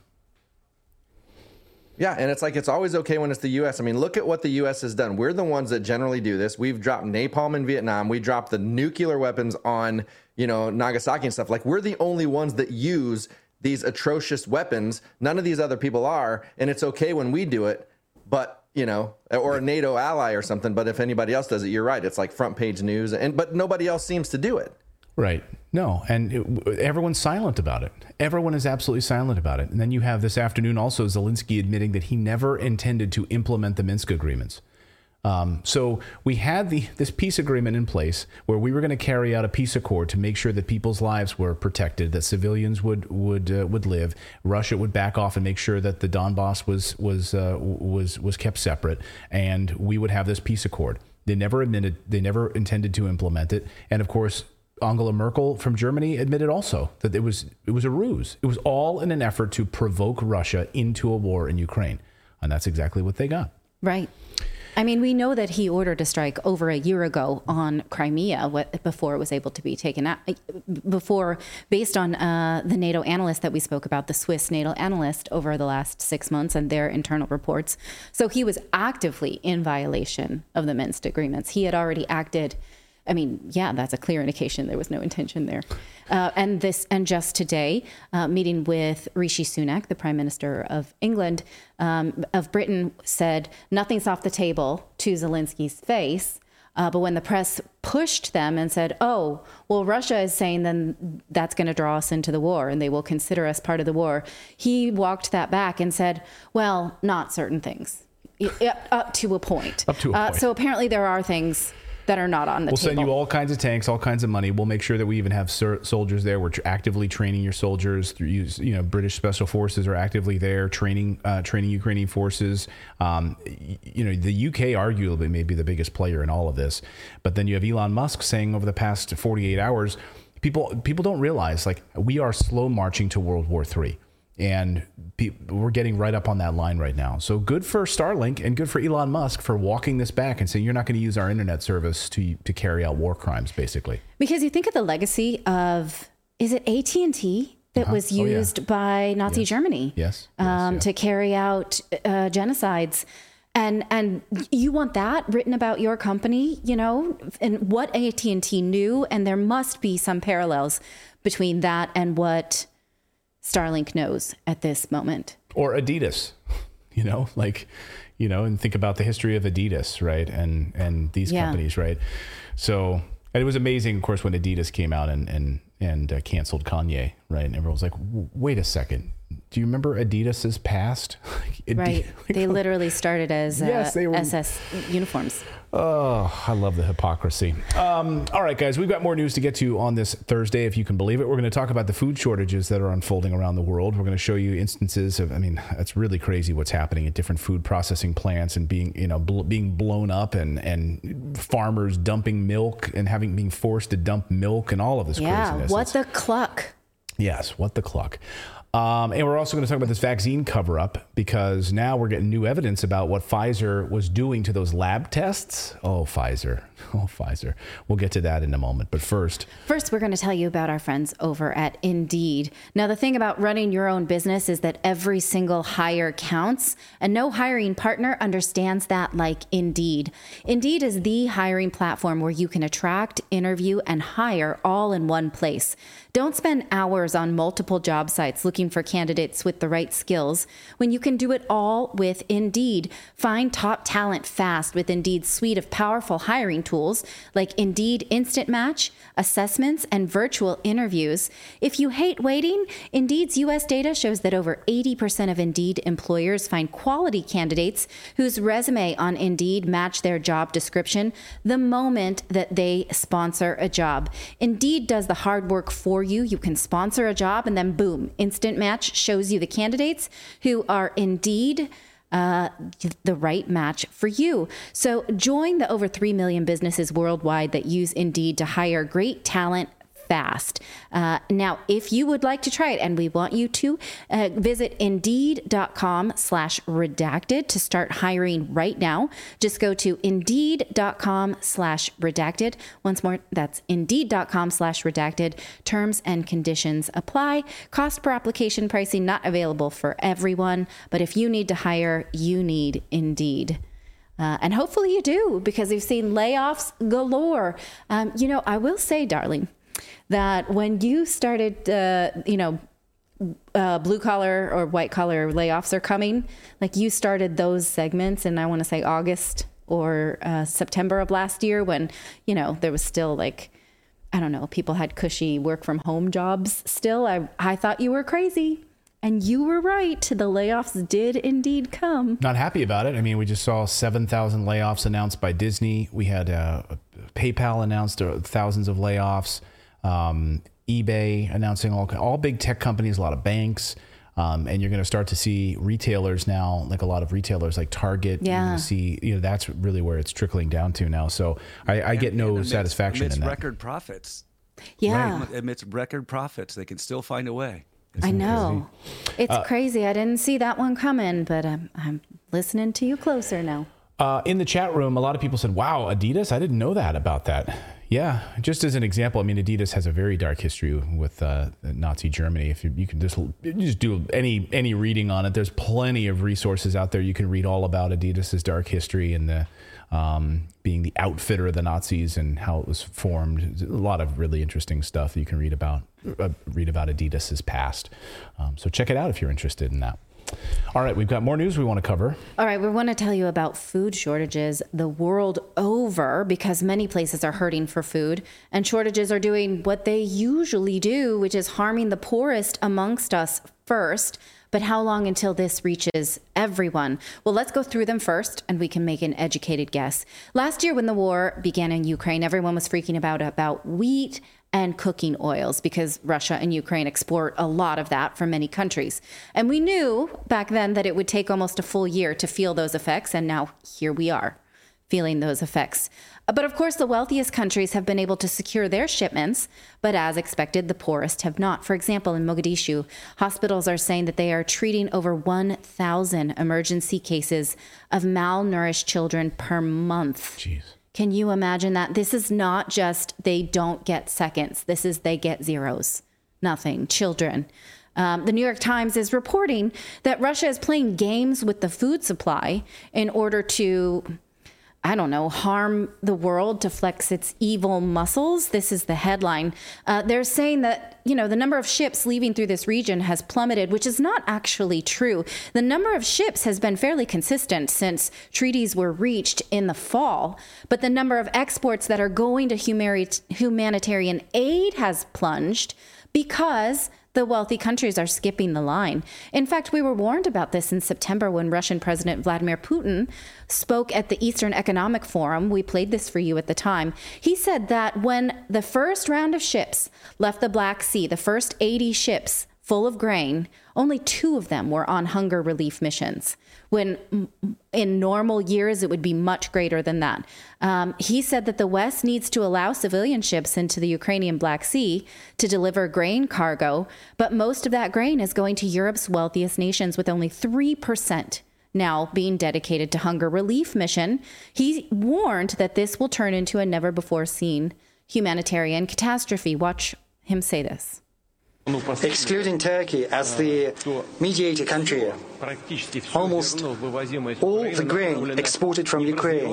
Speaker 3: Yeah, and it's always okay when it's the U.S. I mean, look at what the U.S. has done. We're the ones that generally do this. We've dropped napalm in Vietnam. We dropped the nuclear weapons on, Nagasaki and stuff. Like, we're the only ones that use these atrocious weapons. None of these other people are, and it's okay when we do it, but, or a NATO ally or something. But if anybody else does it, you're right. It's like front page news, but nobody else seems to do it.
Speaker 1: Right. No. And everyone's silent about it. Everyone is absolutely silent about it. And then you have this afternoon also Zelensky admitting that he never intended to implement the Minsk agreements. So we had this peace agreement in place where we were going to carry out a peace accord to make sure that people's lives were protected, that civilians would live. Russia would back off and make sure that the Donbass was kept separate, and we would have this peace accord. They never intended to implement it. And of course, Angela Merkel from Germany admitted also that it was a ruse. It was all in an effort to provoke Russia into a war in Ukraine. And that's exactly what they got.
Speaker 2: Right. I mean, we know that he ordered a strike over a year ago on Crimea before it was able to be taken out. Based on the NATO analyst that we spoke about, the Swiss NATO analyst over the last 6 months and their internal reports. So he was actively in violation of the Minsk agreements. He had already acted. I mean, yeah, that's a clear indication there was no intention there. And just today, meeting with Rishi Sunak, the Prime Minister of England, of Britain, said nothing's off the table to Zelensky's face. But when the press pushed them and said, oh, well, Russia is saying then that's going to draw us into the war and they will consider us part of the war, he walked that back and said, well, not certain things, up to a point. So apparently there are things that are not on the table. We'll
Speaker 1: send you all kinds of tanks, all kinds of money. We'll make sure that we even have soldiers there. We're actively training your soldiers. British Special Forces are actively there training Ukrainian forces. The UK arguably may be the biggest player in all of this. But then you have Elon Musk saying over the past 48 hours, people don't realize, like, we are slow marching to World War III. And we're getting right up on that line right now. So good for Starlink and good for Elon Musk for walking this back and saying you're not going to use our internet service to carry out war crimes, basically.
Speaker 2: Because you think of the legacy of, is it AT&T that was used by Nazi Germany?
Speaker 1: Yes.
Speaker 2: To carry out genocides. And you want that written about your company, and what AT&T knew. And there must be some parallels between that and what Starlink knows at this moment.
Speaker 1: Or Adidas, and think about the history of Adidas, right? And these companies, right? So, and it was amazing, of course, when Adidas came out and canceled Kanye, right? And everyone was like, wait a second. Do you remember Adidas's past?
Speaker 2: Right. They literally started as SS uniforms.
Speaker 1: Oh, I love the hypocrisy. All right, guys, we've got more news to get to on this Thursday, if you can believe it. We're going to talk about the food shortages that are unfolding around the world. We're going to show you instances of, it's really crazy what's happening at different food processing plants and being blown up and farmers dumping milk and being forced to dump milk and all of this craziness.
Speaker 2: Yeah, what the cluck?
Speaker 1: Yes, what the cluck. And we're also going to talk about this vaccine cover-up because now we're getting new evidence about what Pfizer was doing to those lab tests. Oh, Pfizer. We'll get to that in a moment. But first,
Speaker 2: we're going to tell you about our friends over at Indeed. Now, the thing about running your own business is that every single hire counts, and no hiring partner understands that like Indeed. Indeed is the hiring platform where you can attract, interview, and hire all in one place. Don't spend hours on multiple job sites looking looking for candidates with the right skills when you can do it all with Indeed. Find top talent fast with Indeed's suite of powerful hiring tools like Indeed Instant Match, assessments, and virtual interviews. If you hate waiting, Indeed's U.S. data shows that over 80% of Indeed employers find quality candidates whose resume on Indeed match their job description the moment that they sponsor a job. Indeed does the hard work for you. You can sponsor a job and then boom, Instant Match shows you the candidates who are indeed the right match for you. So join the over 3 million businesses worldwide that use Indeed to hire great talent fast. Now, if you would like to try it, and we want you to, visit Indeed.com/redacted to start hiring right now. Just go to Indeed.com/redacted. Once more, that's Indeed.com/redacted. Terms and conditions apply. Cost per application pricing not available for everyone, but if you need to hire, you need Indeed. And hopefully you do, because we've seen layoffs galore. I will say, darling, that when you started, blue collar or white collar layoffs are coming, like you started those segments, and I want to say August or September of last year, when, there was still people had cushy work from home jobs still. I thought you were crazy. And you were right. The layoffs did indeed come. Not happy about it. I mean, we just saw 7,000 layoffs announced by Disney. We had PayPal announced thousands of layoffs. eBay announcing all big tech companies, a lot of banks. And you're going to start to see retailers now, like a lot of retailers like Target. Yeah. You're going to see, that's really where it's trickling down to now. So I get no satisfaction in that.
Speaker 5: Amidst record profits.
Speaker 2: Yeah.
Speaker 5: Right. Amidst record profits, they can still find a way.
Speaker 2: I know. Crazy? It's crazy. I didn't see that one coming, but I'm listening to you closer now.
Speaker 1: In the chat room, a lot of people said, wow, Adidas? I didn't know that about that. Yeah, just as an example, I mean, Adidas has a very dark history with Nazi Germany. If you can just do any reading on it, there's plenty of resources out there. You can read all about Adidas's dark history and the being the outfitter of the Nazis and how it was formed. A lot of really interesting stuff that you can read about Adidas's past. So check it out if you're interested in that. All right, we've got more news we want to cover.
Speaker 2: All right, we want to tell you about food shortages the world over, because many places are hurting for food, and shortages are doing what they usually do, which is harming the poorest amongst us first. But how long until this reaches everyone? Well, let's go through them first, and we can make an educated guess. Last year, when the war began in Ukraine, everyone was freaking about wheat and cooking oils, because Russia and Ukraine export a lot of that from many countries. And we knew back then that it would take almost a full year to feel those effects. And now here we are feeling those effects. But of course, the wealthiest countries have been able to secure their shipments. But as expected, the poorest have not. For example, in Mogadishu, hospitals are saying that they are treating over 1,000 emergency cases of malnourished children per month.
Speaker 1: Jeez.
Speaker 2: Can you imagine that? This is not just they don't get seconds. This is they get zeros. Nothing. Children. The New York Times is reporting that Russia is playing games with the food supply in order to, harm the world to flex its evil muscles. This is the headline. They're saying that, the number of ships leaving through this region has plummeted, which is not actually true. The number of ships has been fairly consistent since treaties were reached in the fall, but the number of exports that are going to humanitarian aid has plunged because the wealthy countries are skipping the line. In fact, we were warned about this in September when Russian President Vladimir Putin spoke at the Eastern Economic Forum. We played this for you at the time. He said that when the first round of ships left the Black Sea, the first 80 ships full of grain, only 2 of them were on hunger relief missions, when in normal years it would be much greater than that. He said that the West needs to allow civilian ships into the Ukrainian Black Sea to deliver grain cargo, but most of that grain is going to Europe's wealthiest nations, with only 3% now being dedicated to hunger relief mission. He warned that this will turn into a never-before-seen humanitarian catastrophe. Watch him say this.
Speaker 6: Excluding Turkey as the mediator country, almost all the grain exported from Ukraine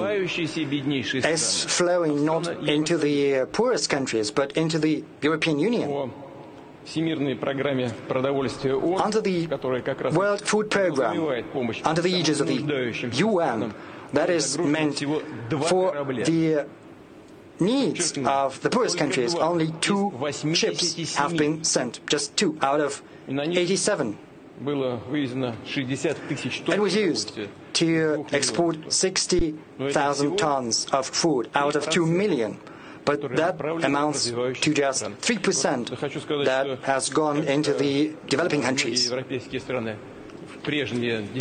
Speaker 6: is flowing not into the poorest countries, but into the European Union. Under the World Food Program, under the aegis of the UN, that is meant for the needs of the poorest countries, only 2 ships have been sent, just 2 out of 87. It was used to export 60,000 tons of food out of 2 million. But that amounts to just 3% that has gone into the developing countries. In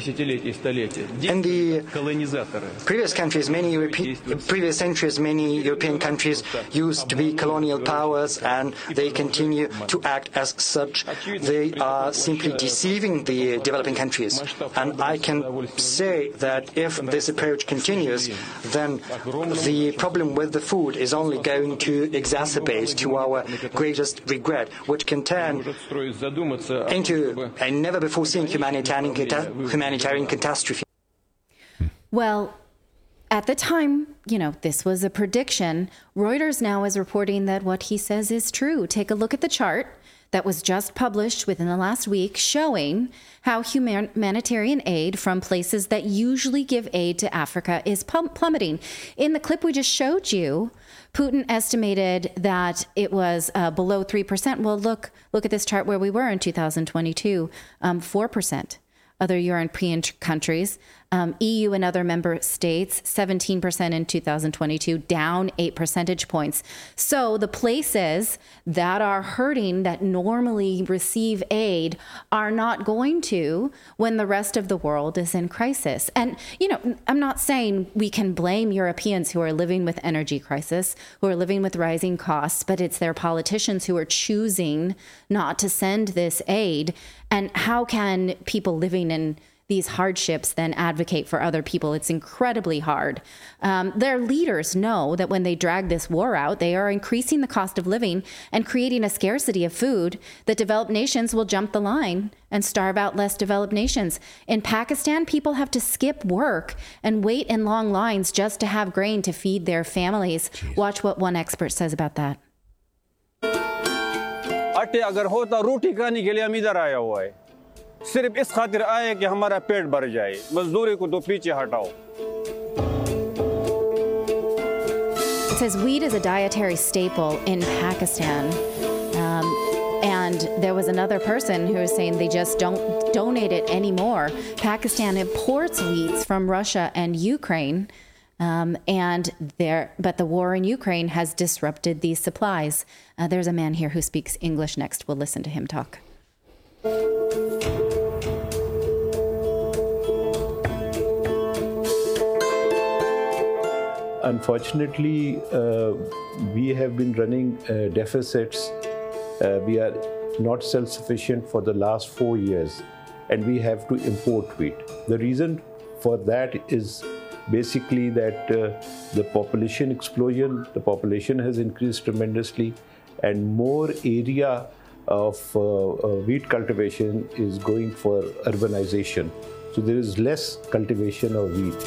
Speaker 6: the previous centuries, many European countries used to be colonial powers, and they continue to act as such. They are simply deceiving the developing countries. And I can say that if this approach continues, then the problem with the food is only going to exacerbate, to our greatest regret, which can turn into a never-before-seen humanitarian catastrophe.
Speaker 2: Well, at the time, this was a prediction. Reuters now is reporting that what he says is true. Take a look at the chart that was just published within the last week showing how humanitarian aid from places that usually give aid to Africa is plummeting. In the clip we just showed you, Putin estimated that it was below 3%. Well, look at this chart where we were in 2022, 4%. Other European countries, EU and other member states, 17% in 2022, down 8 percentage points. So the places that are hurting, that normally receive aid, are not going to when the rest of the world is in crisis. And, I'm not saying we can blame Europeans who are living with energy crisis, who are living with rising costs, but it's their politicians who are choosing not to send this aid. And how can people living in these hardships then advocate for other people? It's incredibly hard. Their leaders know that when they drag this war out, they are increasing the cost of living and creating a scarcity of food that developed nations will jump the line and starve out less developed nations. In Pakistan, people have to skip work and wait in long lines just to have grain to feed their families. Jeez. Watch what one expert says about that.
Speaker 7: आटे अगर होता रोटी खाने के लिए हम इधर आया हुआ है सिर्फ इस खातिर आए कि हमारा पेट भर जाए मजदूरी को तो पीछे हटाओ.
Speaker 2: It says wheat is a dietary staple in Pakistan. And there was another person who was saying they just don't donate it anymore. Pakistan imports wheat from Russia and Ukraine. But the war in Ukraine has disrupted these supplies. There's a man here who speaks English next. We'll listen to him talk.
Speaker 8: Unfortunately, we have been running deficits. We are not self-sufficient for the last 4 years, and we have to import wheat. The reason for that is basically that the population explosion, the population has increased tremendously, and more area of wheat cultivation is going for urbanization. So there is less cultivation of wheat.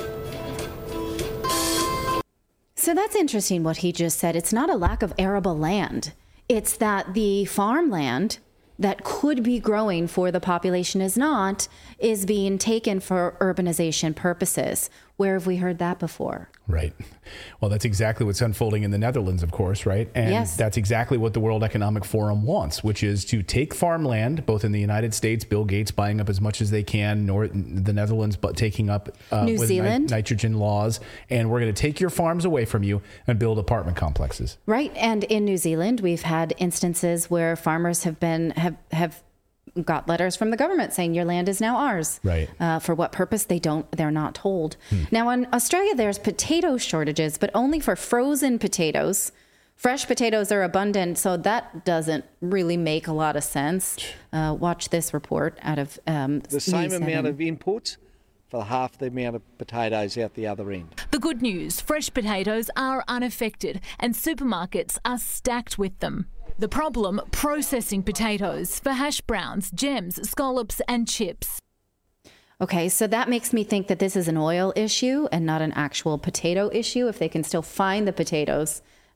Speaker 2: So that's interesting what he just said. It's not a lack of arable land. It's that the farmland that could be growing for the population is being taken for urbanization purposes. Where have we heard that before?
Speaker 1: Right. Well, that's exactly what's unfolding in the Netherlands, of course, right? And yes, that's exactly what the World Economic Forum wants, which is to take farmland, both in the United States, Bill Gates buying up as much as they can, the Netherlands but taking up
Speaker 2: New Zealand
Speaker 1: nitrogen laws, and we're going to take your farms away from you and build apartment complexes.
Speaker 2: Right. And in New Zealand, we've had instances where farmers have got letters from the government saying your land is now ours.
Speaker 1: Right.
Speaker 2: For what purpose? They're not told. Now in Australia, there's potato shortages, but only for frozen potatoes. Fresh potatoes are abundant, so that doesn't really make a lot of sense. Watch this report out of
Speaker 9: the same amount of inputs for half the amount of potatoes out the other end.
Speaker 10: The good news, fresh potatoes are unaffected and supermarkets are stacked with them. The problem, processing potatoes for hash browns, gems, scallops and chips.
Speaker 2: Okay, so that makes me think that this is an oil issue and not an actual potato issue. If they can still find the potatoes,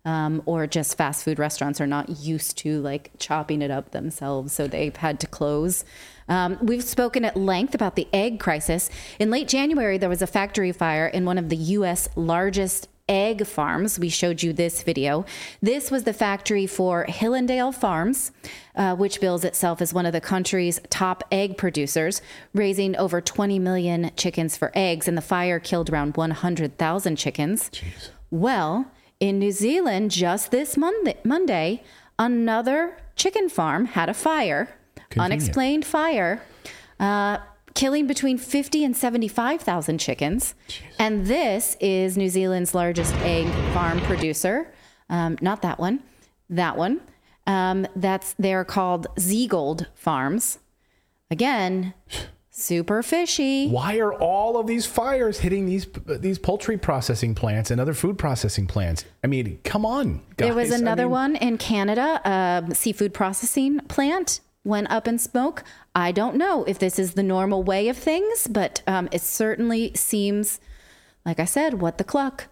Speaker 2: or just fast food restaurants are not used to like chopping it up themselves, so they've had to close. We've spoken at length about the egg crisis. In late January, there was a factory fire in one of the U.S. largest egg farms. We showed you this video. This was the factory for Hillendale Farms, which bills itself as one of the country's top egg producers, raising over 20 million chickens for eggs, and the fire killed around 100,000 chickens.
Speaker 1: Jeez.
Speaker 2: Well, in New Zealand, just this Monday, another chicken farm had a fire, unexplained fire, killing between 50 and 75,000 chickens. Jeez. And this is New Zealand's largest egg farm producer. Not that one. That one. They're called Zeegold Farms. Again, super fishy.
Speaker 1: Why are all of these fires hitting these poultry processing plants and other food processing plants? I mean, come on, guys.
Speaker 2: There was another one in Canada, a seafood processing plant went up in smoke. I don't know if this is the normal way of things, but it certainly seems, like I said, what the cluck.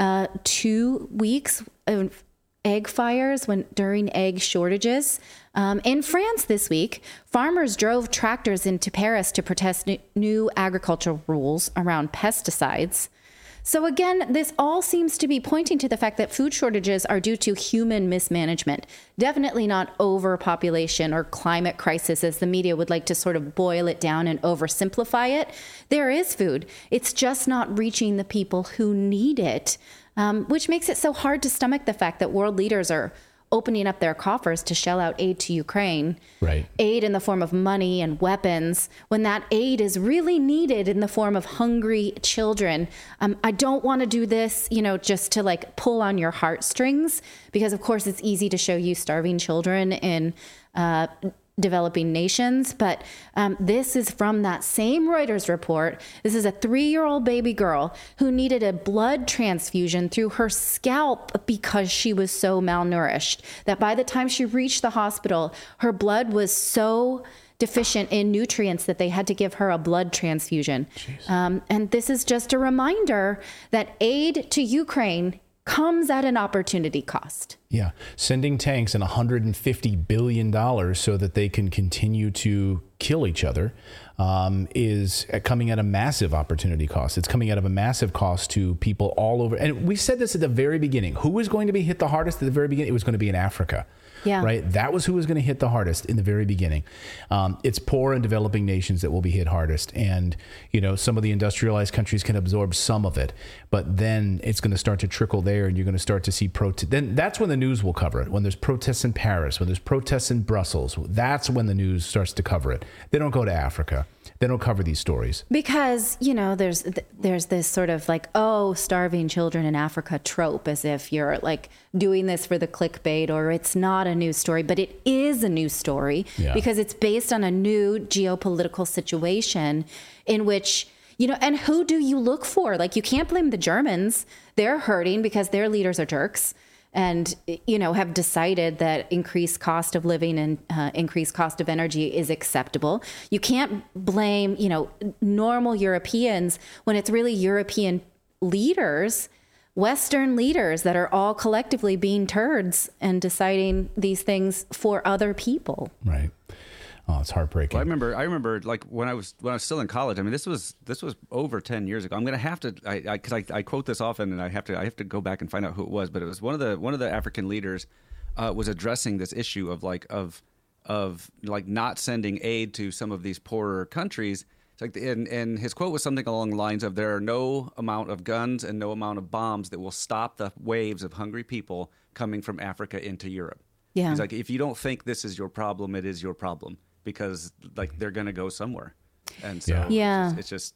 Speaker 2: 2 weeks of egg fires during egg shortages. In France this week, farmers drove tractors into Paris to protest new agricultural rules around pesticides. So again, this all seems to be pointing to the fact that food shortages are due to human mismanagement, definitely not overpopulation or climate crisis, as the media would like to sort of boil it down and oversimplify it. There is food. It's just not reaching the people who need it, which makes it so hard to stomach the fact that world leaders are opening up their coffers to shell out aid to Ukraine,
Speaker 1: right?
Speaker 2: Aid in the form of money and weapons, when that aid is really needed in the form of hungry children. I don't want to do this, just to like pull on your heartstrings, because of course it's easy to show you starving children in developing nations. But this is from that same Reuters report. This is a 3-year-old baby girl who needed a blood transfusion through her scalp because she was so malnourished that by the time she reached the hospital, her blood was so deficient in nutrients that they had to give her a blood transfusion. And this is just a reminder that aid to Ukraine comes at an opportunity cost.
Speaker 1: Yeah. Sending tanks and $150 billion so that they can continue to kill each other is coming at a massive opportunity cost. It's coming out of a massive cost to people all over. And we said this at the very beginning. Who was going to be hit the hardest at the very beginning? It was going to be in Africa.
Speaker 2: Yeah.
Speaker 1: Right. That was who was going to hit the hardest in the very beginning. It's poor and developing nations that will be hit hardest. And, some of the industrialized countries can absorb some of it, but then it's going to start to trickle there, and you're going to start to see then that's when the news will cover it. When there's protests in Paris, when there's protests in Brussels, that's when the news starts to cover it. They don't go to Africa. They don't cover these stories.
Speaker 2: Because, there's this sort of like, starving children in Africa trope, as if you're like doing this for the clickbait, or it's not a news story, but it is a news story because it's based on a new geopolitical situation in which, and who do you look for? Like, you can't blame the Germans. They're hurting because their leaders are jerks and, have decided that increased cost of living and increased cost of energy is acceptable. You can't blame, normal Europeans when it's really European leaders, Western leaders that are all collectively being turds and deciding these things for other people.
Speaker 1: Right. Oh, it's heartbreaking.
Speaker 5: Well, I remember like when I was still in college. I mean, this was over 10 years ago. I'm going to have to, because I quote this often, and I have to go back and find out who it was. But it was one of the African leaders was addressing this issue of not sending aid to some of these poorer countries. It's like, and his quote was something along the lines of, "There are no amount of guns and no amount of bombs that will stop the waves of hungry people coming from Africa into Europe."
Speaker 2: Yeah.
Speaker 5: He's like, if you don't think this is your problem, it is your problem. Because like they're going to go somewhere. And so it's just.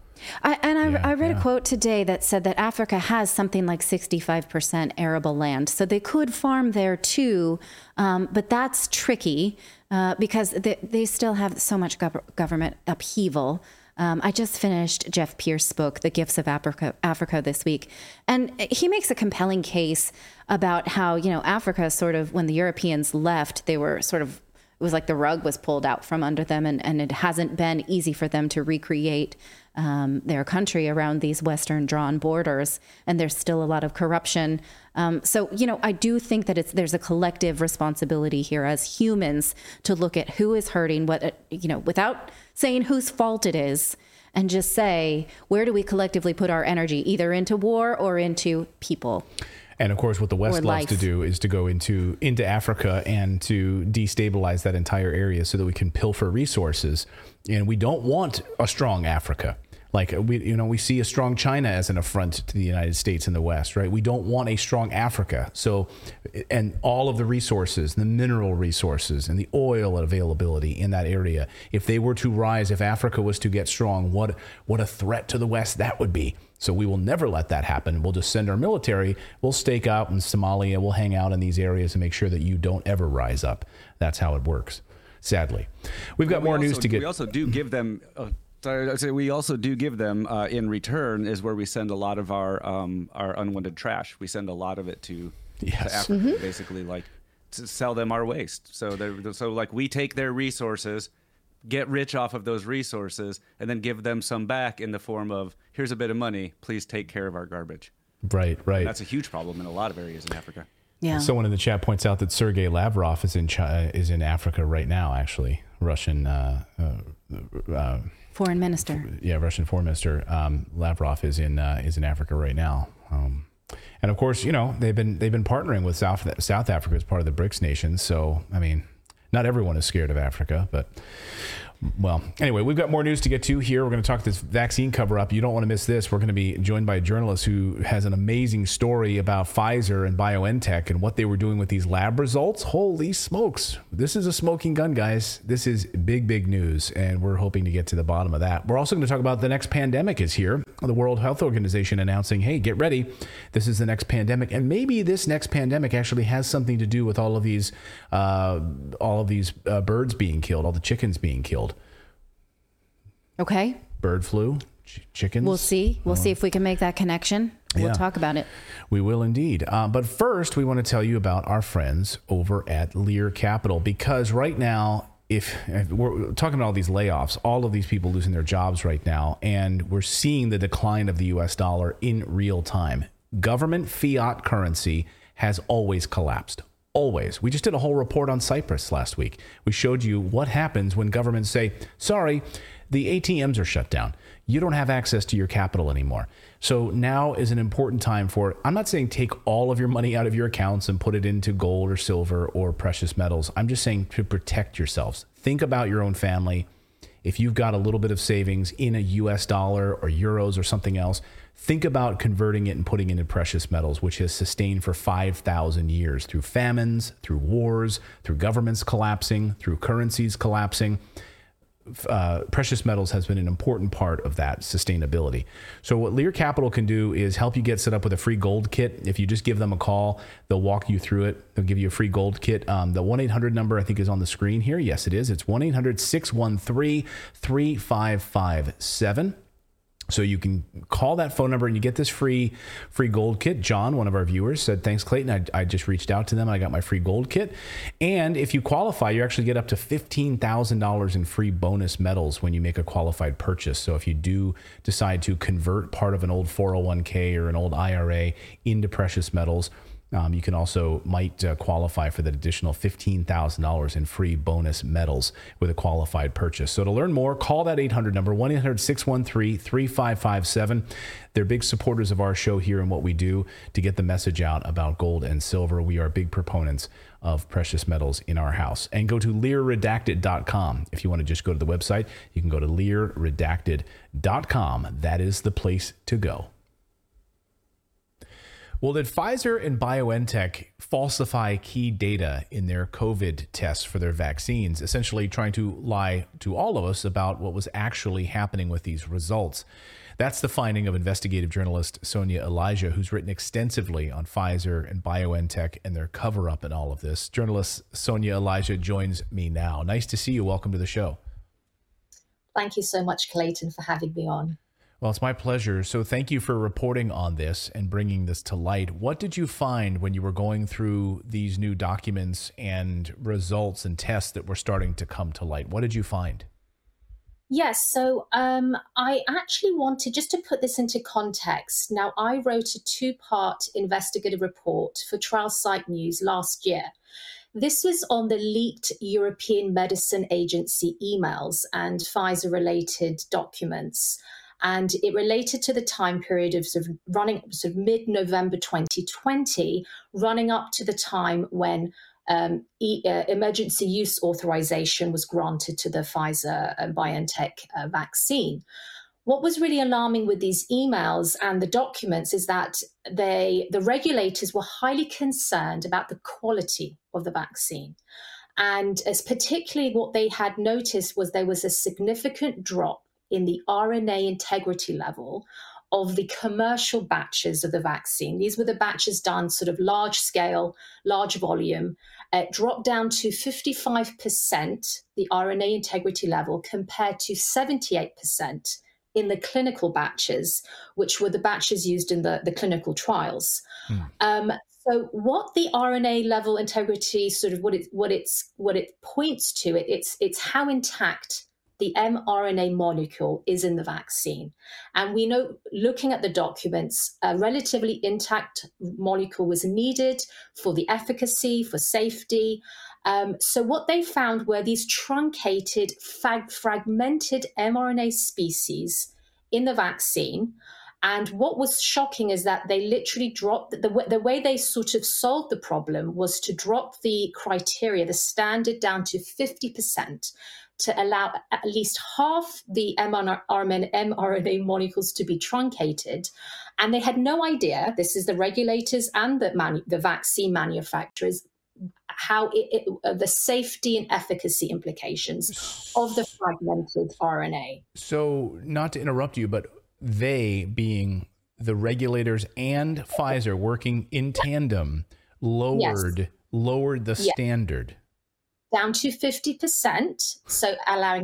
Speaker 2: I read a quote today that said that Africa has something like 65% arable land. So they could farm there too. But that's tricky because they still have so much government upheaval. I just finished Jeff Pierce's book, The Gifts of Africa this week. And he makes a compelling case about how, Africa sort of, when the Europeans left, they were sort of, it was like the rug was pulled out from under them, and it hasn't been easy for them to recreate their country around these Western drawn borders, and there's still a lot of corruption. So, I do think that there's a collective responsibility here as humans to look at who is hurting, without saying whose fault it is, and just say, where do we collectively put our energy, either into war or into people?
Speaker 1: And of course, what the West loves to do is to go into Africa and to destabilize that entire area so that we can pilfer resources. And we don't want a strong Africa. Like we see a strong China as an affront to the United States and the West, right? We don't want a strong Africa. So, and all of the resources, the mineral resources and the oil availability in that area, if they were to rise, if Africa was to get strong, what a threat to the West that would be. So we will never let that happen. We'll just send our military. We'll stake out in Somalia. We'll hang out in these areas and make sure that you don't ever rise up. That's how it works, sadly. We've got more news to get.
Speaker 5: We also do give them... we also do give them in return is where we send a lot of our unwanted trash. We send a lot of it to Africa, basically, like to sell them our waste. So we take their resources, get rich off of those resources, and then give them some back in the form of, here's a bit of money, please take care of our garbage.
Speaker 1: Right.
Speaker 5: And that's a huge problem in a lot of areas in Africa.
Speaker 2: Yeah.
Speaker 1: Someone in the chat points out that Sergei Lavrov is in Africa right now, actually. Russian
Speaker 2: foreign minister.
Speaker 1: Yeah, Russian foreign minister Lavrov is in Africa right now. And of course, they've been partnering with South Africa as part of the BRICS nations. So, I mean, not everyone is scared of Africa, but well, anyway, we've got more news to get to here. We're going to talk this vaccine cover-up. You don't want to miss this. We're going to be joined by a journalist who has an amazing story about Pfizer and BioNTech and what they were doing with these lab results. Holy smokes. This is a smoking gun, guys. This is big, big news, and we're hoping to get to the bottom of that. We're also going to talk about the next pandemic is here. The World Health Organization announcing, hey, get ready. This is the next pandemic, and maybe this next pandemic actually has something to do with all of these birds being killed, all the chickens being killed.
Speaker 2: Okay.
Speaker 1: Bird flu, chickens.
Speaker 2: We'll see. We'll see if we can make that connection. We'll talk about it.
Speaker 1: We will indeed. But first, we want to tell you about our friends over at Lear Capital, because right now, if we're talking about all these layoffs, all of these people losing their jobs right now, and we're seeing the decline of the US dollar in real time. Government fiat currency has always collapsed. Always. We just did a whole report on Cyprus last week. We showed you what happens when governments say, sorry, the ATMs are shut down. You don't have access to your capital anymore. So now is an important time for, I'm not saying take all of your money out of your accounts and put it into gold or silver or precious metals. I'm just saying to protect yourselves. Think about your own family. If you've got a little bit of savings in a US dollar or euros or something else, think about converting it and putting it into precious metals, which has sustained for 5,000 years through famines, through wars, through governments collapsing, through currencies collapsing. Precious metals has been an important part of that sustainability. So what Lear Capital can do is help you get set up with a free gold kit. If you just give them a call, they'll walk you through it. They'll give you a free gold kit. The 1-800 number, I think, is on the screen here. Yes, it is. It's 1-800-613-3557. So you can call that phone number and you get this free gold kit. John, one of our viewers, said, thanks, Clayton. I just reached out to them. I got my free gold kit. And if you qualify, you actually get up to $15,000 in free bonus metals when you make a qualified purchase. So if you do decide to convert part of an old 401k or an old IRA into precious metals, you can also might qualify for that additional $15,000 in free bonus metals with a qualified purchase. So to learn more, call that 800 number, 1-800-613-3557. They're big supporters of our show here and what we do to get the message out about gold and silver. We are big proponents of precious metals in our house. And go to LearRedacted.com. If you want to just go to the website, you can go to LearRedacted.com. That is the place to go. Well, did Pfizer and BioNTech falsify key data in their COVID tests for their vaccines, essentially trying to lie to all of us about what was actually happening with these results? That's the finding of investigative journalist Sonia Elijah, who's written extensively on Pfizer and BioNTech and their cover-up in all of this. Journalist Sonia Elijah joins me now. Nice to see you. Welcome to the show.
Speaker 11: Thank you so much, Clayton, for having me on.
Speaker 1: Well, it's my pleasure. So thank you for reporting on this and bringing this to light. What did you find when you were going through these new documents and results and tests that were starting to come to light? What did you find?
Speaker 11: Yes, so I actually wanted just to put this into context. Now, I wrote a two-part investigative report for Trial Site News last year. This was on the leaked European Medicine Agency emails and Pfizer-related documents. And it related to the time period of sort of mid-November 2020, running up to the time when emergency use authorization was granted to the Pfizer and BioNTech vaccine. What was really alarming with these emails and the documents is that the regulators were highly concerned about the quality of the vaccine. And as particularly what they had noticed was there was a significant drop in the RNA integrity level of the commercial batches of the vaccine. These were the batches done sort of large scale, large volume. It dropped down to 55%, the RNA integrity level, compared to 78% in the clinical batches, which were the batches used in the clinical trials. So what the RNA level integrity sort of what it points to, it's how intact the mRNA molecule is in the vaccine. And we know, looking at the documents, a relatively intact molecule was needed for the efficacy, for safety. So what they found were these truncated, fragmented mRNA species in the vaccine. And what was shocking is that they literally dropped, the way they sort of solved the problem was to drop the criteria, the standard, down to 50%. To allow at least half the mRNA molecules to be truncated. And they had no idea, this is the regulators and the vaccine manufacturers, how the safety and efficacy implications of the fragmented RNA.
Speaker 1: So not to interrupt you, but they, being the regulators and Pfizer working in tandem, lowered the standard.
Speaker 11: Down to 50%, so allowing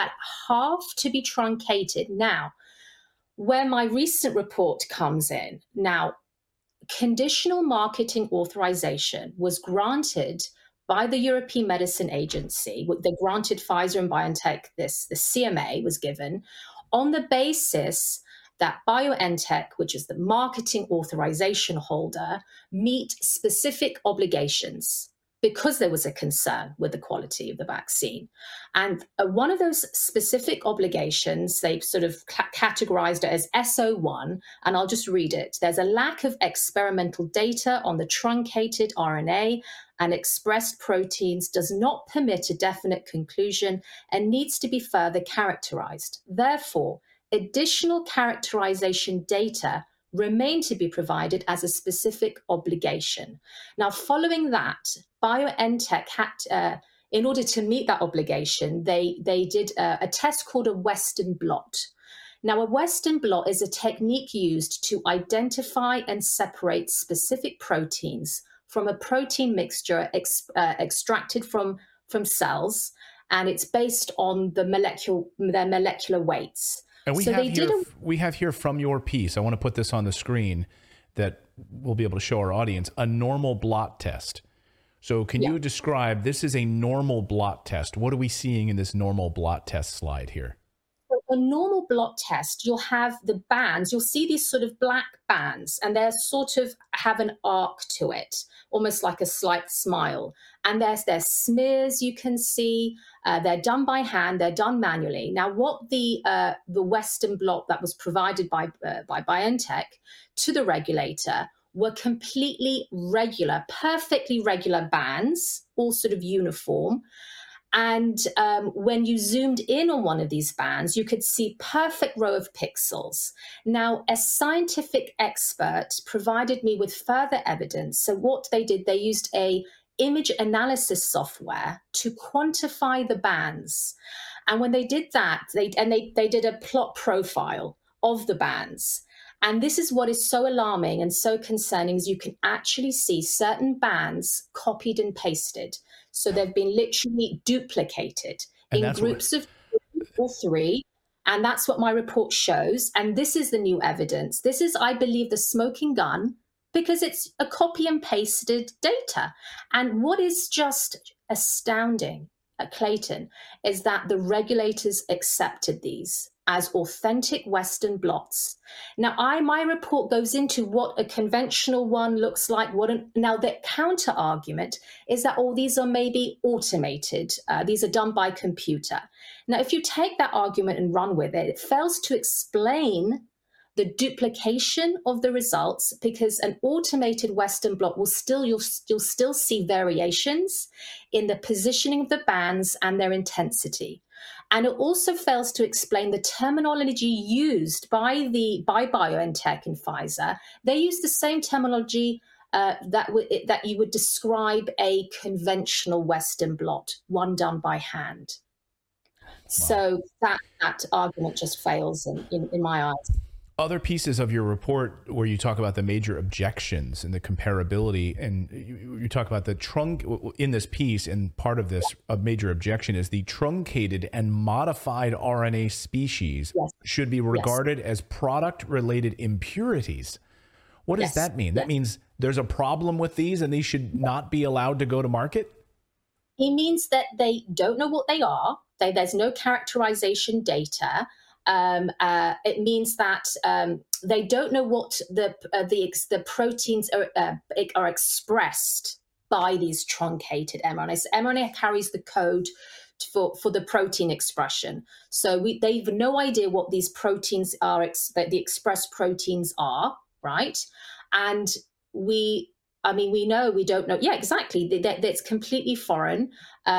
Speaker 11: half to be truncated. Now, where my recent report comes in, now, conditional marketing authorization was granted by the European Medicine Agency. They granted Pfizer and BioNTech this, the CMA was given on the basis that BioNTech, which is the marketing authorization holder, meet specific obligations because there was a concern with the quality of the vaccine. And one of those specific obligations, they sort of categorized it as SO1, and I'll just read it. There's a lack of experimental data on the truncated RNA and expressed proteins does not permit a definite conclusion and needs to be further characterized. Therefore, additional characterization data remain to be provided as a specific obligation. Now, following that, BioNTech had, in order to meet that obligation, they did a test called a Western blot. Now, a Western blot is a technique used to identify and separate specific proteins from a protein mixture extracted from cells, and it's based on their molecular weights.
Speaker 1: And we have here from your piece, I want to put this on the screen that we'll be able to show our audience, a normal blot test. So can you describe, this is a normal blot test. What are we seeing in this normal blot test slide here?
Speaker 11: A normal blot test, you'll have the bands, you'll see these sort of black bands, and they sort of have an arc to it, almost like a slight smile. And there's smears you can see. They're done by hand, they're done manually. Now, what the Western blot that was provided by BioNTech to the regulator were completely regular, perfectly regular bands, all sort of uniform. And when you zoomed in on one of these bands, you could see perfect row of pixels. Now, a scientific expert provided me with further evidence. So what they did, they used a image analysis software to quantify the bands. And when they did that, they did a plot profile of the bands. And this is what is so alarming and so concerning, is you can actually see certain bands copied and pasted. So they've been literally duplicated in groups of 2 or 3. And that's what my report shows. And this is the new evidence. This is, I believe, the smoking gun, because it's a copy and pasted data. And what is just astounding Clayton, is that the regulators accepted these as authentic Western blots. Now, my report goes into what a conventional one looks like. Now, the counter argument is that these are maybe automated. These are done by computer. Now, if you take that argument and run with it, it fails to explain the duplication of the results, because an automated Western blot will you'll still see variations in the positioning of the bands and their intensity. And it also fails to explain the terminology used by BioNTech and Pfizer. They use the same terminology that you would describe a conventional Western blot, one done by hand. Wow. So that argument just fails in my eyes.
Speaker 1: Other pieces of your report where you talk about the major objections and the comparability, and you talk about the in this piece, and part of this, a major objection is the truncated and modified RNA species should be regarded as product-related impurities. What does that mean? That means there's a problem with these and these should not be allowed to go to market?
Speaker 11: It means that they don't know what they are. There's no characterization data. It means that they don't know what the proteins are expressed by these truncated mRNA. So mRNA carries the code for the protein expression. So they have no idea what these proteins are, the expressed proteins are, right? And we don't know. Yeah, exactly. That's completely foreign.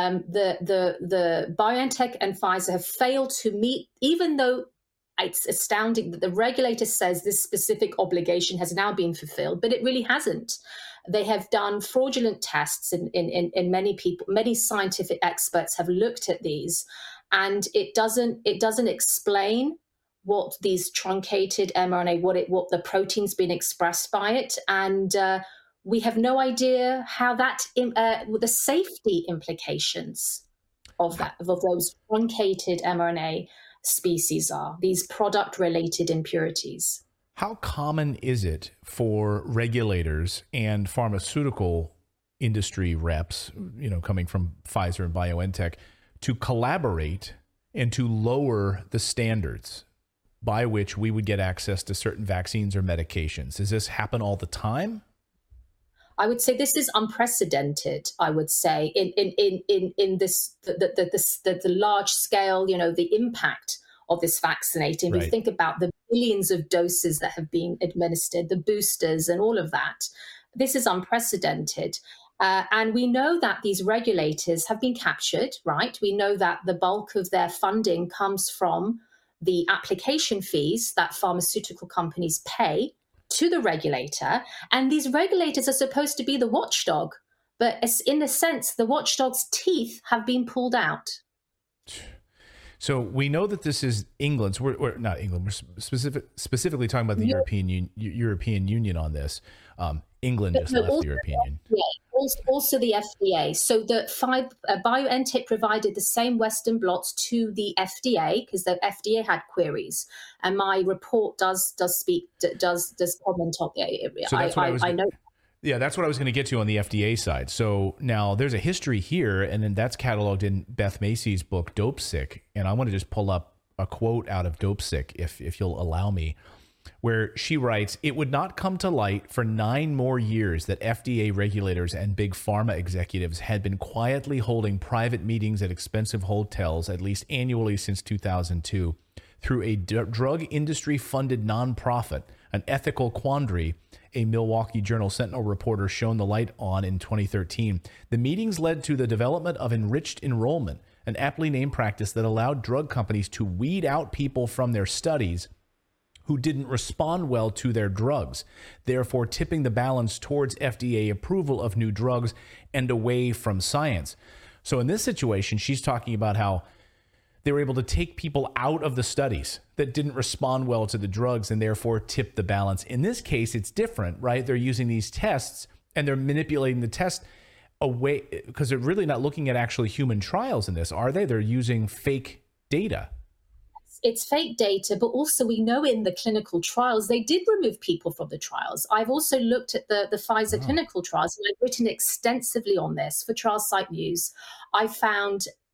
Speaker 11: The BioNTech and Pfizer have failed to meet, even though it's astounding that the regulator says this specific obligation has now been fulfilled, but it really hasn't. They have done fraudulent tests, and many scientific experts have looked at these, and it doesn't explain what these truncated mRNA, what the protein's been expressed by it, and we have no idea how the safety implications of those truncated mRNA species are, these product-related impurities.
Speaker 1: How common is it for regulators and pharmaceutical industry reps, coming from Pfizer and BioNTech, to collaborate and to lower the standards by which we would get access to certain vaccines or medications? Does this happen all the time?
Speaker 11: I would say this is unprecedented. I would say in this the large scale, the impact of this vaccinating. Right. We think about the billions of doses that have been administered, the boosters, and all of that. This is unprecedented. And we know that these regulators have been captured, right? We know that the bulk of their funding comes from the application fees that pharmaceutical companies pay to the regulator, and these regulators are supposed to be the watchdog, but in a sense, the watchdog's teeth have been pulled out.
Speaker 1: So we know that this is England's. We're not England. We're specifically talking about the European Union on this. England just left the European Union.
Speaker 11: Also the FDA. So the BioNTech provided the same Western blots to the FDA because the FDA had queries, and my report does comment on the area.
Speaker 1: So that's I know. Yeah, that's what I was going to get to on the FDA side. So now there's a history here, and then that's cataloged in Beth Macy's book, Dopesick. And I want to just pull up a quote out of Dopesick, if you'll allow me, where she writes, "It would not come to light for 9 more years that FDA regulators and big pharma executives had been quietly holding private meetings at expensive hotels at least annually since 2002 through a drug industry-funded nonprofit, an ethical quandary a Milwaukee Journal Sentinel reporter shone the light on in 2013. The meetings led to the development of enriched enrollment, an aptly named practice that allowed drug companies to weed out people from their studies who didn't respond well to their drugs, therefore tipping the balance towards FDA approval of new drugs and away from science." So in this situation, she's talking about how they were able to take people out of the studies that didn't respond well to the drugs and therefore tip the balance. In this case, it's different, right? They're using these tests and they're manipulating the test away because they're really not looking at actually human trials in this, are they? They're using fake data.
Speaker 11: It's fake data, but also we know in the clinical trials, they did remove people from the trials. I've also looked at the Pfizer clinical trials, and I've written extensively on this for Trial Site News. I found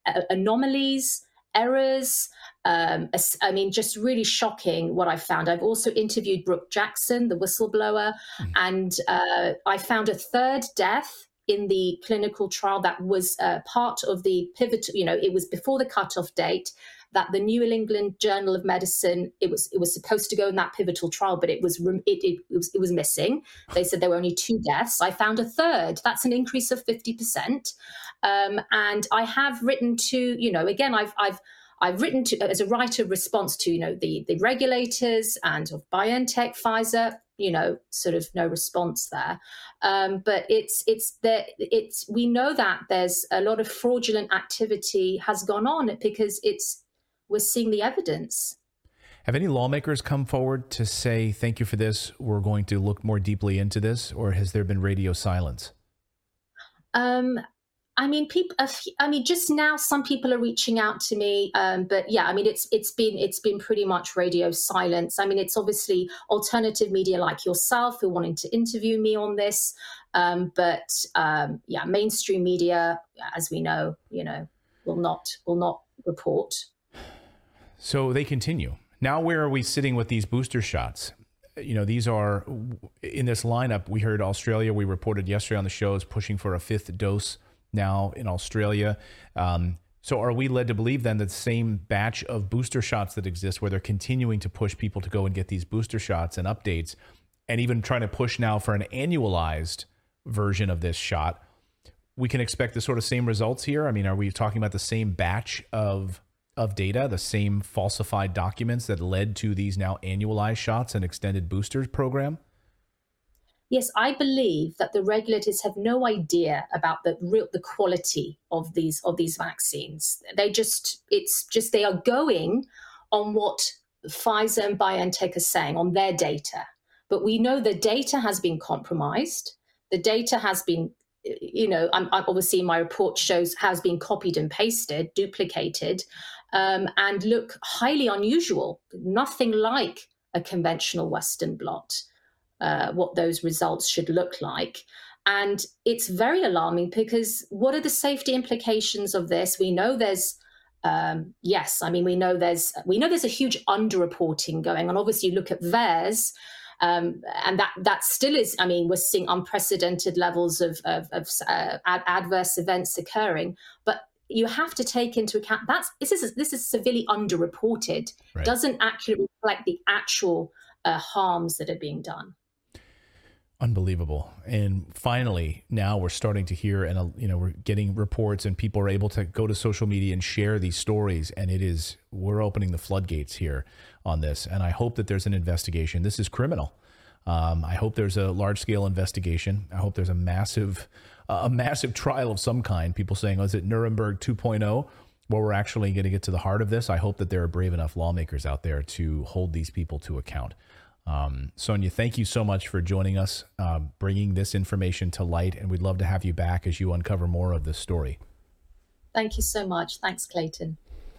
Speaker 11: anomalies, errors. I mean, just really shocking what I found. I've also interviewed Brooke Jackson, the whistleblower, and I found a third death in the clinical trial that was part of the pivotal, it was before the cutoff date, that the New England Journal of Medicine, it was supposed to go in that pivotal trial, but it was missing. They said there were only 2 deaths. I found a third. That's an increase of 50%. And I have written to, again, I've written to, as a writer, response to, the regulators and of BioNTech, Pfizer, sort of no response there. But we know that there's a lot of fraudulent activity has gone on because we're seeing the evidence.
Speaker 1: Have any lawmakers come forward to say, thank you for this, we're going to look more deeply into this, or has there been radio silence?
Speaker 11: Just now some people are reaching out to me, but yeah, it's been pretty much radio silence. It's obviously alternative media like yourself who are wanting to interview me on this, but mainstream media, as we know, will not report.
Speaker 1: So they continue. Now, where are we sitting with these booster shots? These are in this lineup. We heard Australia. We reported yesterday on the show is pushing for a 5th dose now in Australia. So are we led to believe then that the same batch of booster shots that exist, where they're continuing to push people to go and get these booster shots and updates, and even trying to push now for an annualized version of this shot, we can expect the sort of same results here? Are we talking about the same batch of data, the same falsified documents that led to these now annualized shots and extended boosters program?
Speaker 11: Yes, I believe that the regulators have no idea about the quality of these vaccines. They are going on what Pfizer and BioNTech are saying on their data. But we know the data has been compromised. The data has been, obviously my report shows has been copied and pasted, duplicated, and look highly unusual. Nothing like a conventional Western blot. What those results should look like. And it's very alarming because what are the safety implications of this? We know there's, we know there's a huge underreporting going on. Obviously, you look at VAERS, and that still is, we're seeing unprecedented levels of adverse events occurring. But you have to take into account this is severely underreported, right. Doesn't accurately reflect the actual harms that are being done.
Speaker 1: Unbelievable. And finally, now we're starting to hear, and we're getting reports, and people are able to go to social media and share these stories. And we're opening the floodgates here on this. And I hope that there's an investigation. This is criminal. I hope there's a large scale investigation. I hope there's a massive trial of some kind. People saying, is it Nuremberg 2.0? Where we're actually going to get to the heart of this. I hope that there are brave enough lawmakers out there to hold these people to account. Sonia, thank you so much for joining us, bringing this information to light, and we'd love to have you back as you uncover more of this story.
Speaker 11: Thank you so much. Thanks, Clayton.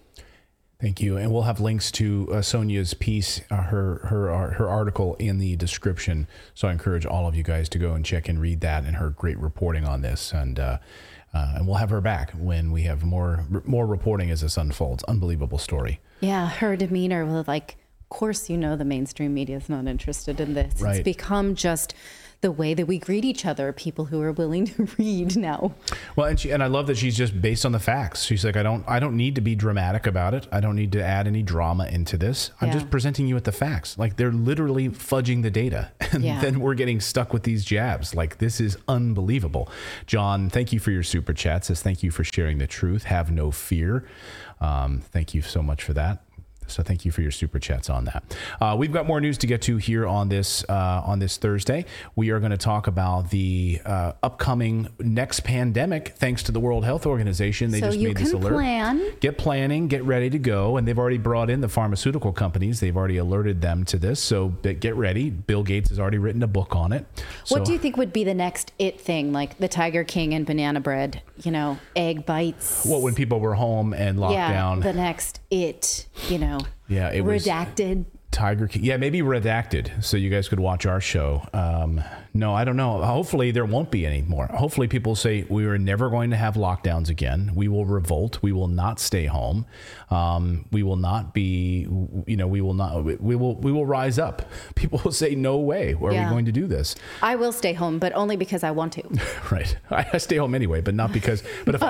Speaker 1: Thank you. And we'll have links to Sonia's piece, her article in the description. So I encourage all of you guys to go and check and read that and her great reporting on this. And we'll have her back when we have more reporting as this unfolds. Unbelievable story.
Speaker 2: Yeah, her demeanor was like, of course, the mainstream media is not interested in this.
Speaker 1: Right.
Speaker 2: It's become just the way that we greet each other, people who are willing to read now.
Speaker 1: Well, and I love that she's just based on the facts. She's like, I don't need to be dramatic about it. I don't need to add any drama into this. I'm just presenting you with the facts. Like, they're literally fudging the data. And then we're getting stuck with these jabs. Like, this is unbelievable. John, thank you for your super chat. Says, thank you for sharing the truth. Have no fear. Thank you so much for that. So thank you for your super chats on that. We've got more news to get to here on this Thursday. We are going to talk about the upcoming next pandemic, thanks to the World Health Organization. They just made this alert. Get planning, get ready to go. And they've already brought in the pharmaceutical companies. They've already alerted them to this. So get ready. Bill Gates has already written a book on it.
Speaker 2: What do you think would be the next it thing? Like the Tiger King and banana bread, egg bites.
Speaker 1: Well, when people were home and locked down.
Speaker 2: The next it,
Speaker 1: Yeah, it
Speaker 2: redacted.
Speaker 1: Tiger King. Yeah, maybe redacted, so you guys could watch our show. No, I don't know. Hopefully there won't be any more. Hopefully people say we are never going to have lockdowns again. We will revolt. We will not stay home. We will not be, we will rise up. People will say, no way. Are we going to do this?
Speaker 2: I will stay home, but only because I want to.
Speaker 1: Right. I stay home anyway, but not because,
Speaker 2: if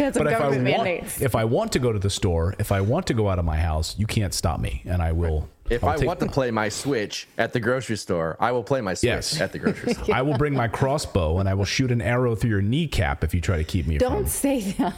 Speaker 1: I want to go to the store, if I want to go out of my house, you can't stop me, and I will.
Speaker 3: If I want to play my Switch at the grocery store, I will play my Switch at the grocery store.
Speaker 1: I will bring my crossbow and I will shoot an arrow through your kneecap if you try to keep me from.
Speaker 2: Don't say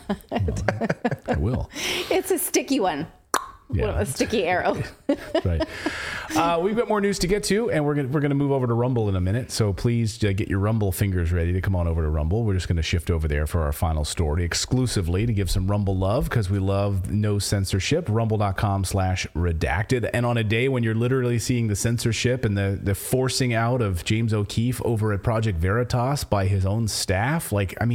Speaker 2: that.
Speaker 1: I will.
Speaker 2: It's a sticky one. Yeah. A sticky arrow.
Speaker 1: Right. We've got more news to get to, and we're gonna move over to Rumble in a minute. So please get your Rumble fingers ready to come on over to Rumble. We're just going to shift over there for our final story exclusively to give some Rumble love, because we love no censorship. Rumble.com/redacted. And on a day when you're literally seeing the censorship and the forcing out of James O'Keefe over at Project Veritas by his own staff,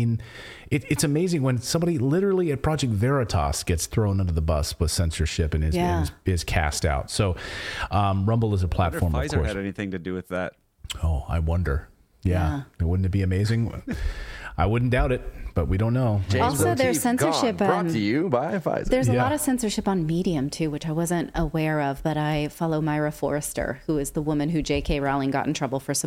Speaker 1: it's amazing when somebody literally at Project Veritas gets thrown under the bus with censorship and is cast out. So Rumble is a platform,
Speaker 5: I wonder if
Speaker 1: of
Speaker 5: Pfizer
Speaker 1: course.
Speaker 5: had anything to do with that.
Speaker 1: Oh, I wonder. Yeah. Wouldn't it be amazing? I wouldn't doubt it, but we don't know.
Speaker 2: Also, there's censorship.
Speaker 3: Brought to you by Pfizer.
Speaker 2: There's a lot of censorship on Medium, too, which I wasn't aware of, but I follow Myra Forrester, who is the woman who J.K. Rowling got in trouble for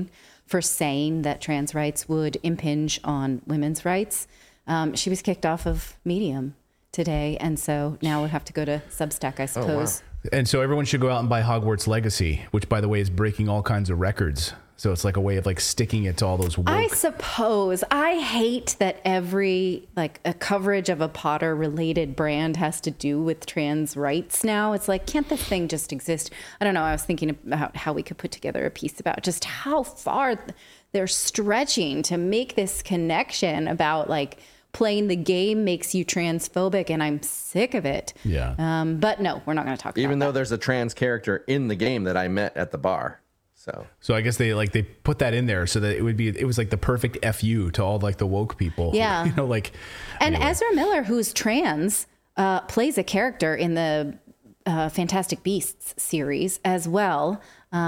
Speaker 2: saying that trans rights would impinge on women's rights. She was kicked off of Medium today, and so now we'll have to go to Substack, I suppose.
Speaker 1: Oh, wow. And so everyone should go out and buy Hogwarts Legacy, which, by the way, is breaking all kinds of records. So it's like a way of sticking it to all those woke.
Speaker 2: I suppose. I hate that every a coverage of a Potter related brand has to do with trans rights now. It's like, can't this thing just exist? I don't know. I was thinking about how we could put together a piece about just how far they're stretching to make this connection about playing the game makes you transphobic, and I'm sick of it.
Speaker 1: Yeah.
Speaker 2: But no, we're not going to talk about that.
Speaker 3: Even though there's a trans character in the game that I met at the bar.
Speaker 1: So I guess they put that in there so that it was like the perfect FU to all the woke people.
Speaker 2: Yeah.
Speaker 1: And
Speaker 2: anyway. Ezra Miller, who's trans, plays a character in the Fantastic Beasts series as well.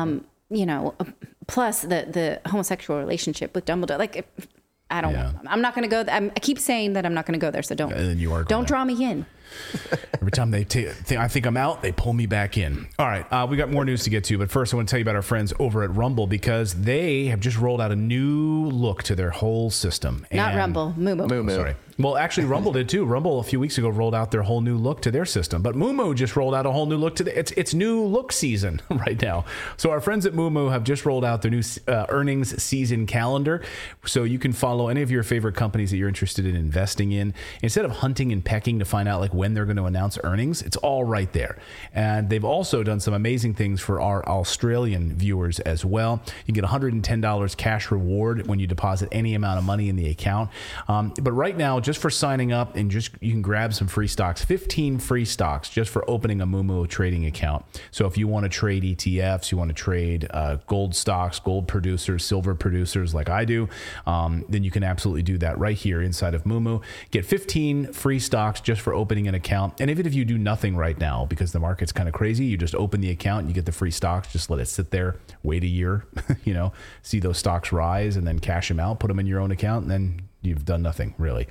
Speaker 2: Plus the homosexual relationship with Dumbledore. I'm not going to go. I keep saying that I'm not going to go there. So don't draw me in.
Speaker 1: Every time I think I'm out, they pull me back in. All right, we got more news to get to, but first I want to tell you about our friends over at Rumble, because they have just rolled out a new look to their whole system.
Speaker 2: Not Rumble, Moomoo.
Speaker 1: Sorry. Well, actually, Rumble did too. Rumble a few weeks ago rolled out their whole new look to their system, but Moomoo just rolled out a whole new look to it's new look season right now. So our friends at Moomoo have just rolled out their new earnings season calendar, so you can follow any of your favorite companies that you're interested in investing in. Instead of hunting and pecking to find out when they're going to announce earnings, it's all right there. And they've also done some amazing things for our Australian viewers as well. You get $110 cash reward when you deposit any amount of money in the account. But right now, just for signing up, and you can grab some free stocks, 15 free stocks just for opening a Moomoo trading account. So if you want to trade ETFs, you want to trade gold stocks, gold producers, silver producers like I do, then you can absolutely do that right here inside of Moomoo. Get 15 free stocks just for opening an account. And even if you do nothing right now because the market's kind of crazy, you just open the account and you get the free stocks. Just let it sit there, wait a year, see those stocks rise, and then cash them out, put them in your own account, and then you've done nothing really.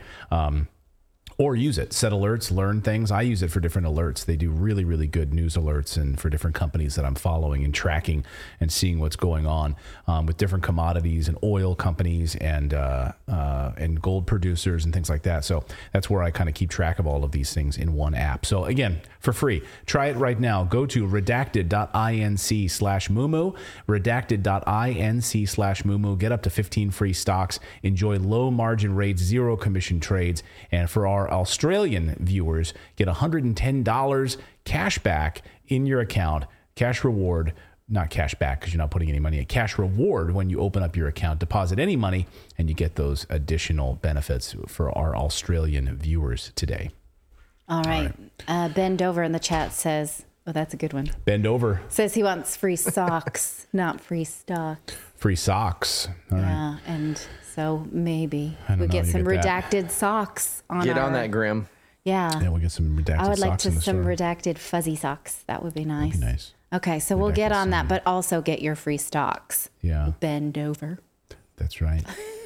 Speaker 1: Or use it, set alerts, learn things. I use it for different alerts. They do really, really good news alerts, and for different companies that I'm following and tracking and seeing what's going on with different commodities and oil companies and gold producers and things like that. So that's where I kind of keep track of all of these things in one app. So again, for free, try it right now. Go to redacted.inc/Moomoo, redacted.inc/Moomoo. Get up to 15 free stocks. Enjoy low margin rates, zero commission trades. And for our Australian viewers, get $110 cash back in your account, cash reward, not cash back because you're not putting any money in, cash reward when you open up your account, deposit any money, and you get those additional benefits for our Australian viewers today.
Speaker 2: All right. Ben Dover in the chat says, oh, that's a good one.
Speaker 1: Bend over.
Speaker 2: Says he wants free socks, not free stocks.
Speaker 1: Free socks. All right.
Speaker 2: And so maybe we get some redacted socks on
Speaker 3: Get on that, Grim.
Speaker 2: Yeah.
Speaker 1: Yeah, we'll get some redacted socks.
Speaker 2: I would like
Speaker 1: in the
Speaker 2: some
Speaker 1: store.
Speaker 2: redacted fuzzy socks. That would be nice.
Speaker 1: That'd be nice.
Speaker 2: Okay, so we'll get on that, but also get your free stocks.
Speaker 1: Yeah.
Speaker 2: Bend over.
Speaker 1: That's right.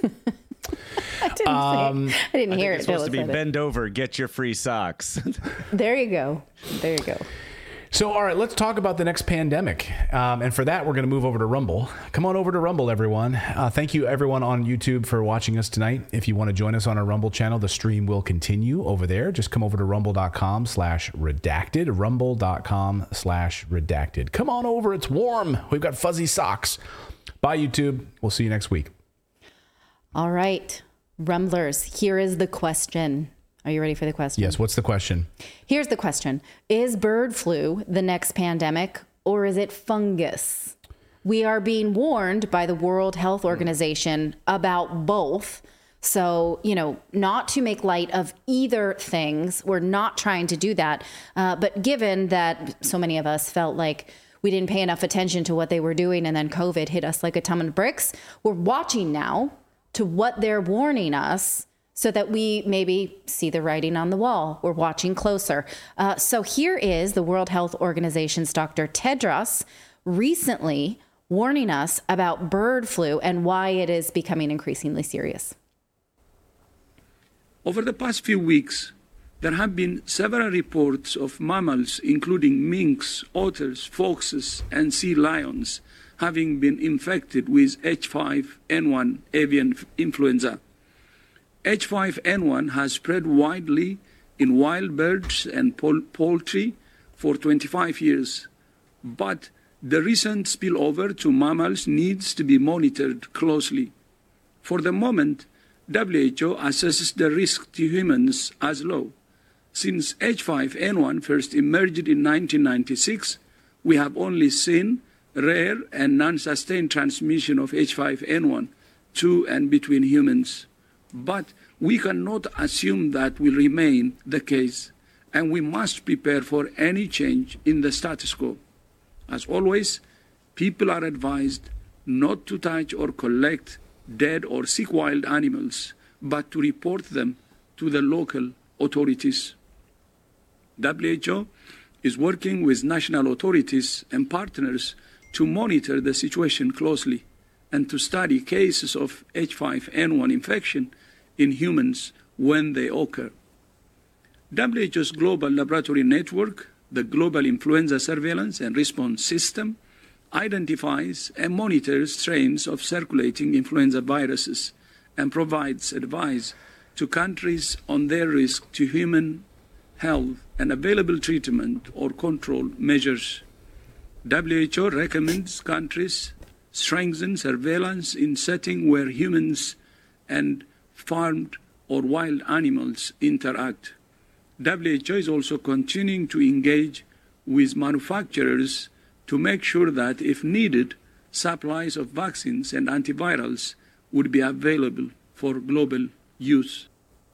Speaker 2: I didn't hear it.
Speaker 5: It's supposed to be bend over, get your free socks.
Speaker 2: There you go. There you go.
Speaker 1: So, all right, let's talk about the next pandemic. And for that, we're going to move over to Rumble. Come on over to Rumble, everyone. Thank you, everyone on YouTube, for watching us tonight. If you want to join us on our Rumble channel, the stream will continue over there. Just come over to rumble.com/redacted, rumble.com/redacted. Come on over. It's warm. We've got fuzzy socks. Bye, YouTube. We'll see you next week.
Speaker 2: All right, Rumblers, here is the question. Are you ready for the question?
Speaker 1: Yes. What's the question?
Speaker 2: Here's the question. Is bird flu the next pandemic, or is it fungus? We are being warned by the World Health Organization about both. So, not to make light of either things. We're not trying to do that. But given that so many of us felt like we didn't pay enough attention to what they were doing, and then COVID hit us like a ton of bricks, we're watching now to what they're warning us, so that we maybe see the writing on the wall. We're watching closer. So here is the World Health Organization's Dr. Tedros recently warning us about bird flu and why it is becoming increasingly serious.
Speaker 12: Over the past few weeks, there have been several reports of mammals, including minks, otters, foxes, and sea lions, having been infected with H5N1 avian influenza. H5N1 has spread widely in wild birds and poultry for 25 years, but the recent spillover to mammals needs to be monitored closely. For the moment, WHO assesses the risk to humans as low. Since H5N1 first emerged in 1996, we have only seen rare and non-sustained transmission of H5N1 to and between humans. But we cannot assume that will remain the case, and we must prepare for any change in the status quo. As always, people are advised not to touch or collect dead or sick wild animals, but to report them to the local authorities. WHO is working with national authorities and partners to monitor the situation closely and to study cases of H5N1 infection in humans when they occur. WHO's Global Laboratory Network, the Global Influenza Surveillance and Response System, identifies and monitors strains of circulating influenza viruses and provides advice to countries on their risk to human health and available treatment or control measures. WHO recommends countries strengthen surveillance in settings where humans and farmed or wild animals interact. WHO is also continuing to engage with manufacturers to make sure that, if needed, supplies of vaccines and antivirals would be available for global use.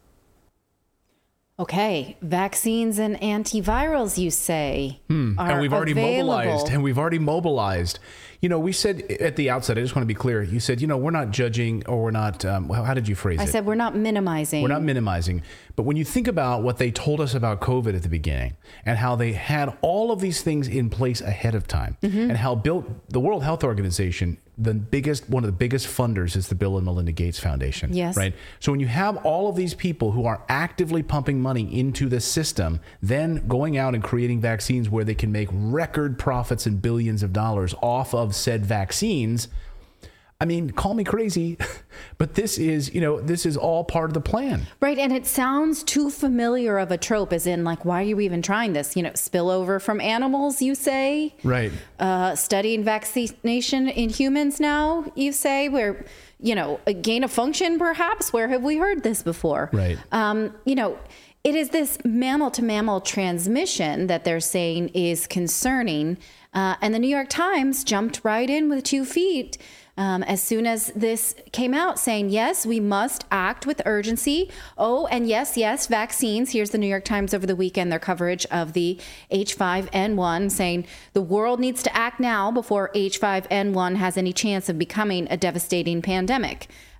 Speaker 2: Okay, vaccines and antivirals, you say, are
Speaker 1: and we've already
Speaker 2: available.
Speaker 1: mobilized. We said at the outset, I just want to be clear, you said, we're not judging, or we're not, how did you phrase it?
Speaker 2: I said we're not minimizing.
Speaker 1: We're not minimizing. But when you think about what they told us about COVID at the beginning, and how they had all of these things in place ahead of time, and how the World Health Organization, one of the biggest funders is the Bill and Melinda Gates Foundation.
Speaker 2: Yes.
Speaker 1: Right. So when you have all of these people who are actively pumping money into the system, then going out and creating vaccines where they can make record profits and billions of dollars off of said vaccines, I mean, call me crazy, but this is all part of the plan.
Speaker 2: Right. And it sounds too familiar of a trope, as in, like, why are you even trying this? Spillover from animals, you say?
Speaker 1: Right.
Speaker 2: Studying vaccination in humans now, you say, where, a gain of function, perhaps? Where have we heard this before?
Speaker 1: Right.
Speaker 2: It is this mammal-to-mammal transmission that they're saying is concerning. And the New York Times jumped right in with 2 feet as soon as this came out, saying, yes, we must act with urgency. Oh, and yes, vaccines. Here's the New York Times over the weekend, their coverage of the H5N1, saying the world needs to act now before H5N1 has any chance of becoming a devastating pandemic.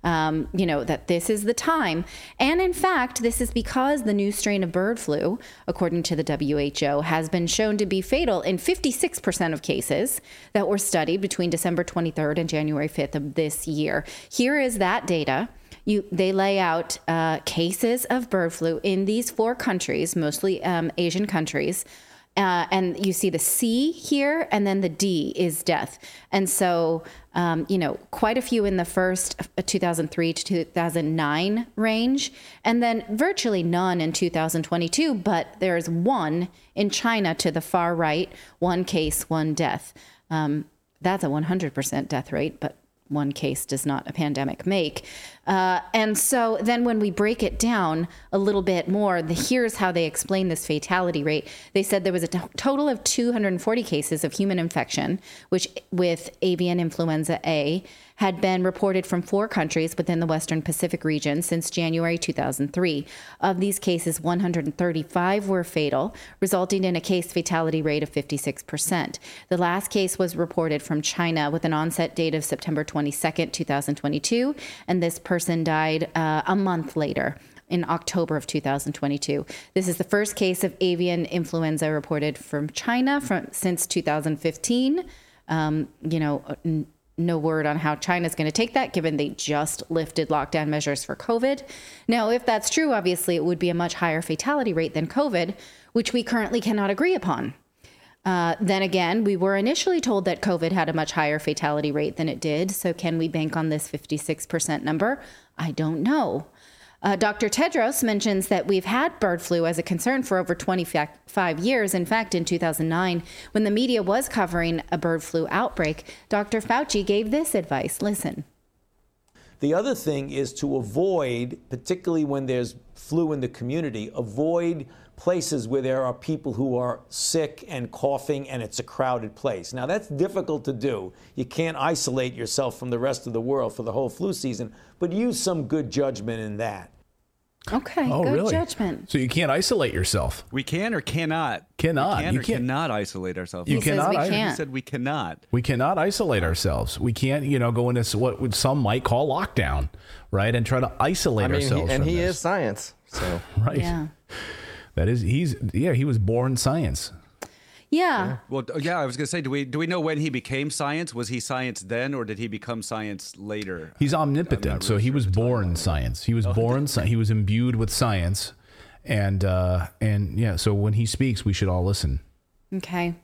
Speaker 2: that this is the time. And in fact, this is because the new strain of bird flu, according to the WHO, has been shown to be fatal in 56% of cases that were studied between December 23rd and January 5th of this year. Here is that data. They lay out cases of bird flu in these 4 countries, mostly Asian countries. And you see the C here, and then the D is death. And so, quite a few in the first 2003 to 2009 range, and then virtually none in 2022, but there's 1 in China to the far right, 1 case, 1 death. That's a 100% death rate, but 1 case does not a pandemic make. And so then when we break it down a little bit more, here's how they explain this fatality rate. They said there was a total of 240 cases of human infection, which with avian influenza A had been reported from 4 countries within the Western Pacific region since January 2003. Of these cases, 135 were fatal, resulting in a case fatality rate of 56%. The last case was reported from China with an onset date of September 22nd, 2022, and this person died a month later in October of 2022. This is the first case of avian influenza reported from China since 2015. No word on how China's going to take that, given they just lifted lockdown measures for COVID. Now, if that's true, obviously it would be a much higher fatality rate than COVID, which we currently cannot agree upon. Then again, we were initially told that COVID had a much higher fatality rate than it did. So can we bank on this 56% number? I don't know. Dr. Tedros mentions that we've had bird flu as a concern for over 25 years. In fact, in 2009, when the media was covering a bird flu outbreak, Dr. Fauci gave this advice. Listen.
Speaker 13: The other thing is to avoid, particularly when there's flu in the community, avoid places where there are people who are sick and coughing and it's a crowded place. Now, that's difficult to do. You can't isolate yourself from the rest of the world for the whole flu season, but use some good judgment in that.
Speaker 2: Okay, good judgment.
Speaker 1: So you can't isolate yourself.
Speaker 5: We can or cannot?
Speaker 1: Cannot.
Speaker 5: You cannot isolate ourselves.
Speaker 1: You cannot.
Speaker 2: We can't.
Speaker 5: He said we cannot.
Speaker 1: We cannot isolate ourselves. We can't, go into what some might call lockdown, right? And try to isolate ourselves.
Speaker 3: And he
Speaker 1: this.
Speaker 3: is science. So
Speaker 1: right.
Speaker 2: Yeah.
Speaker 1: That is, he was born science.
Speaker 2: Yeah.
Speaker 5: Well, yeah, I was going to say, do we know when he became science? Was he science then, or did he become science later?
Speaker 1: He's omnipotent, really so he was born science. He was born science. He was imbued with science, and so when he speaks, we should all listen.
Speaker 2: Okay.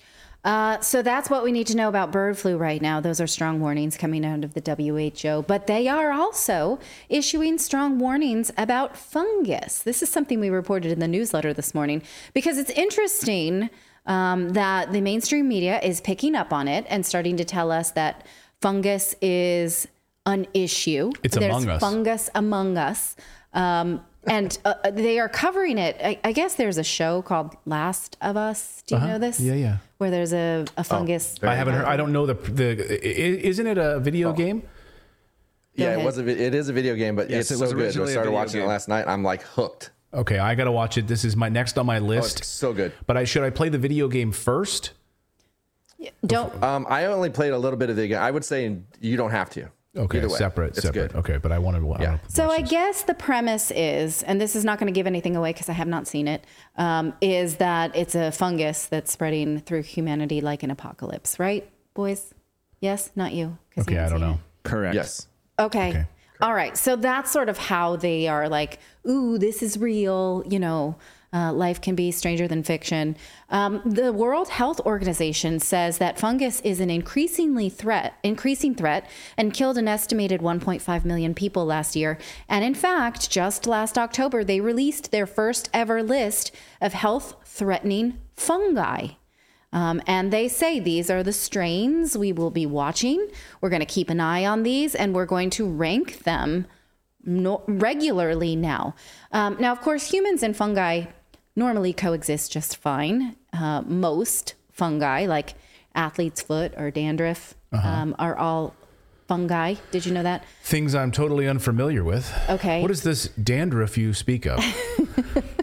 Speaker 2: So that's what we need to know about bird flu right now. Those are strong warnings coming out of the WHO, but they are also issuing strong warnings about fungus. This is something we reported in the newsletter this morning because it's interesting that the mainstream media is picking up on it and starting to tell us that fungus is an issue.
Speaker 1: There's among us.
Speaker 2: Fungus among us. And they are covering it. I guess there's a show called Last of Us. Do you know this?
Speaker 1: Yeah.
Speaker 2: Where there's a fungus.
Speaker 1: I haven't heard. I don't know isn't it a video game?
Speaker 3: Yeah, it is a video game, but
Speaker 5: yes,
Speaker 3: it's so good. I started watching it last night. I'm like hooked.
Speaker 1: Okay, I got to watch it. This is my next on my list.
Speaker 3: It's so good.
Speaker 1: But should I play the video game first?
Speaker 2: Don't.
Speaker 3: I only played a little bit of the game. I would say you don't have to.
Speaker 1: Okay, separate.
Speaker 3: Good.
Speaker 1: Okay, but I want to.
Speaker 2: So I guess the premise is, and this is not going to give anything away because I have not seen it, is that it's a fungus that's spreading through humanity like an apocalypse, right, boys? Yes, not you.
Speaker 1: Okay, I don't know.
Speaker 5: Correct.
Speaker 3: Yes.
Speaker 2: Okay. All right. So that's sort of how they are like, ooh, this is real. Life can be stranger than fiction. The World Health Organization says that fungus is an increasing threat and killed an estimated 1.5 million people last year. And in fact, just last October, they released their first ever list of health-threatening fungi. And they say these are the strains we will be watching. We're going to keep an eye on these, and we're going to rank them regularly now. Now, of course, humans and fungi normally coexist just fine. Most fungi, like athlete's foot or dandruff, are all fungi. Did you know that?
Speaker 1: Things I'm totally unfamiliar with.
Speaker 2: Okay.
Speaker 1: What is this dandruff you speak of?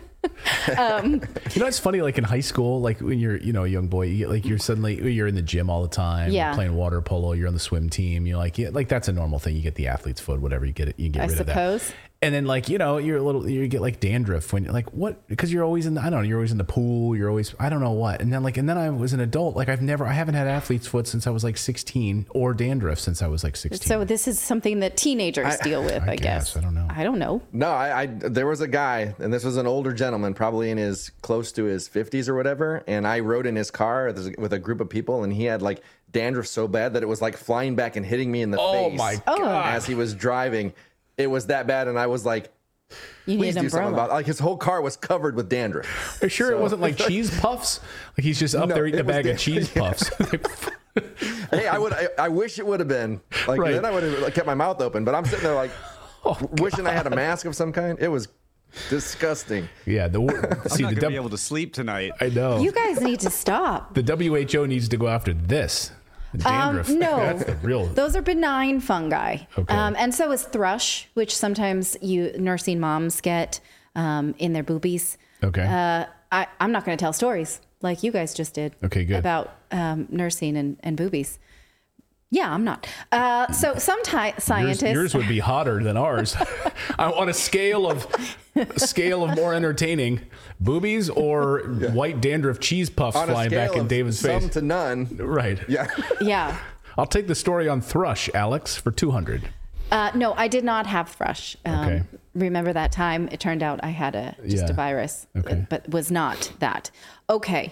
Speaker 1: It's funny, like in high school, like when you're, a young boy, you're in the gym all the time,
Speaker 2: Yeah.
Speaker 1: you're playing water polo, you're on the swim team, you're like that's a normal thing. You get the athlete's foot, whatever, you get rid of that.
Speaker 2: I suppose.
Speaker 1: And then you get like dandruff when you're like, what? Because you're always you're always in the pool. You're always, I don't know what. And then I was an adult. Like I haven't had athlete's foot since I was like 16 or dandruff since I was like 16.
Speaker 2: So this is something that teenagers deal with, I guess.
Speaker 1: I don't know.
Speaker 2: I don't know.
Speaker 3: No, there was a guy, and this was an older gentleman, probably in his close to his 50s or whatever. And I rode in his car with a group of people, and he had like dandruff so bad that it was like flying back and hitting me in the face.
Speaker 1: Oh my God.
Speaker 3: As he was driving. It was that bad, and I was like,
Speaker 2: you
Speaker 3: please
Speaker 2: need an
Speaker 3: do something
Speaker 2: umbrella.
Speaker 3: about it. Like his whole car was covered with dandruff.
Speaker 1: Are you sure it wasn't like cheese puffs? Like he's just up there eating a bag of cheese puffs.
Speaker 3: Hey, I wish it would have been. Like
Speaker 1: Right.
Speaker 3: then I would have kept my mouth open. But I'm sitting there like wishing I had a mask of some kind. It was disgusting.
Speaker 1: Yeah,
Speaker 5: I'm not going to be able to sleep tonight.
Speaker 1: I know.
Speaker 2: You guys need to stop.
Speaker 1: The WHO needs to go after this. Dandruff.
Speaker 2: No,
Speaker 1: That's the real.
Speaker 2: Those are benign fungi.
Speaker 1: Okay.
Speaker 2: And so is thrush, which sometimes nursing moms get in their boobies.
Speaker 1: Okay.
Speaker 2: I'm not going to tell stories like you guys just did.
Speaker 1: Okay, good.
Speaker 2: About nursing and boobies. Yeah, I'm not. So sometimes scientists.
Speaker 1: Yours would be hotter than ours. On a scale of more entertaining, boobies or white dandruff cheese puffs
Speaker 3: On a
Speaker 1: flying
Speaker 3: scale
Speaker 1: back in
Speaker 3: of
Speaker 1: David's face.
Speaker 3: some to none.
Speaker 1: Right.
Speaker 3: Yeah.
Speaker 2: Yeah.
Speaker 1: I'll take the story on thrush, Alex, for 200.
Speaker 2: No, I did not have thrush.
Speaker 1: Okay.
Speaker 2: Remember that time? It turned out I had a virus, but was not that. Okay.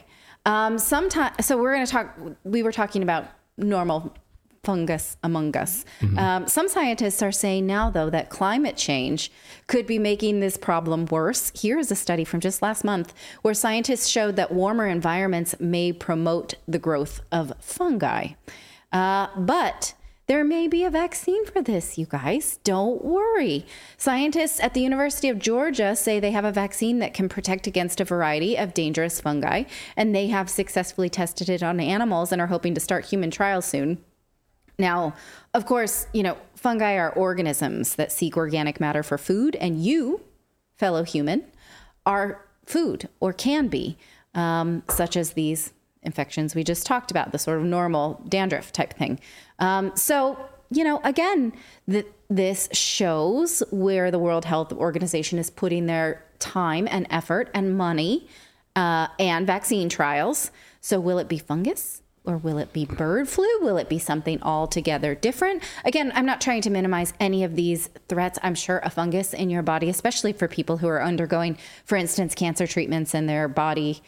Speaker 2: So we're going to talk. We were talking about normal fungus among us.
Speaker 1: Mm-hmm.
Speaker 2: Some scientists are saying now, though, that climate change could be making this problem worse. Here is a study from just last month where scientists showed that warmer environments may promote the growth of fungi. But there may be a vaccine for this, you guys. Don't worry. Scientists at the University of Georgia say they have a vaccine that can protect against a variety of dangerous fungi, and they have successfully tested it on animals and are hoping to start human trials soon. Now, of course, fungi are organisms that seek organic matter for food, and you, fellow human, are food or can be, such as these infections we just talked about, the sort of normal dandruff type thing. So, again, this shows where the World Health Organization is putting their time and effort and money and vaccine trials. So will it be fungus? Or will it be bird flu? Will it be something altogether different? Again, I'm not trying to minimize any of these threats. I'm sure a fungus in your body, especially for people who are undergoing, for instance, cancer treatments, and their body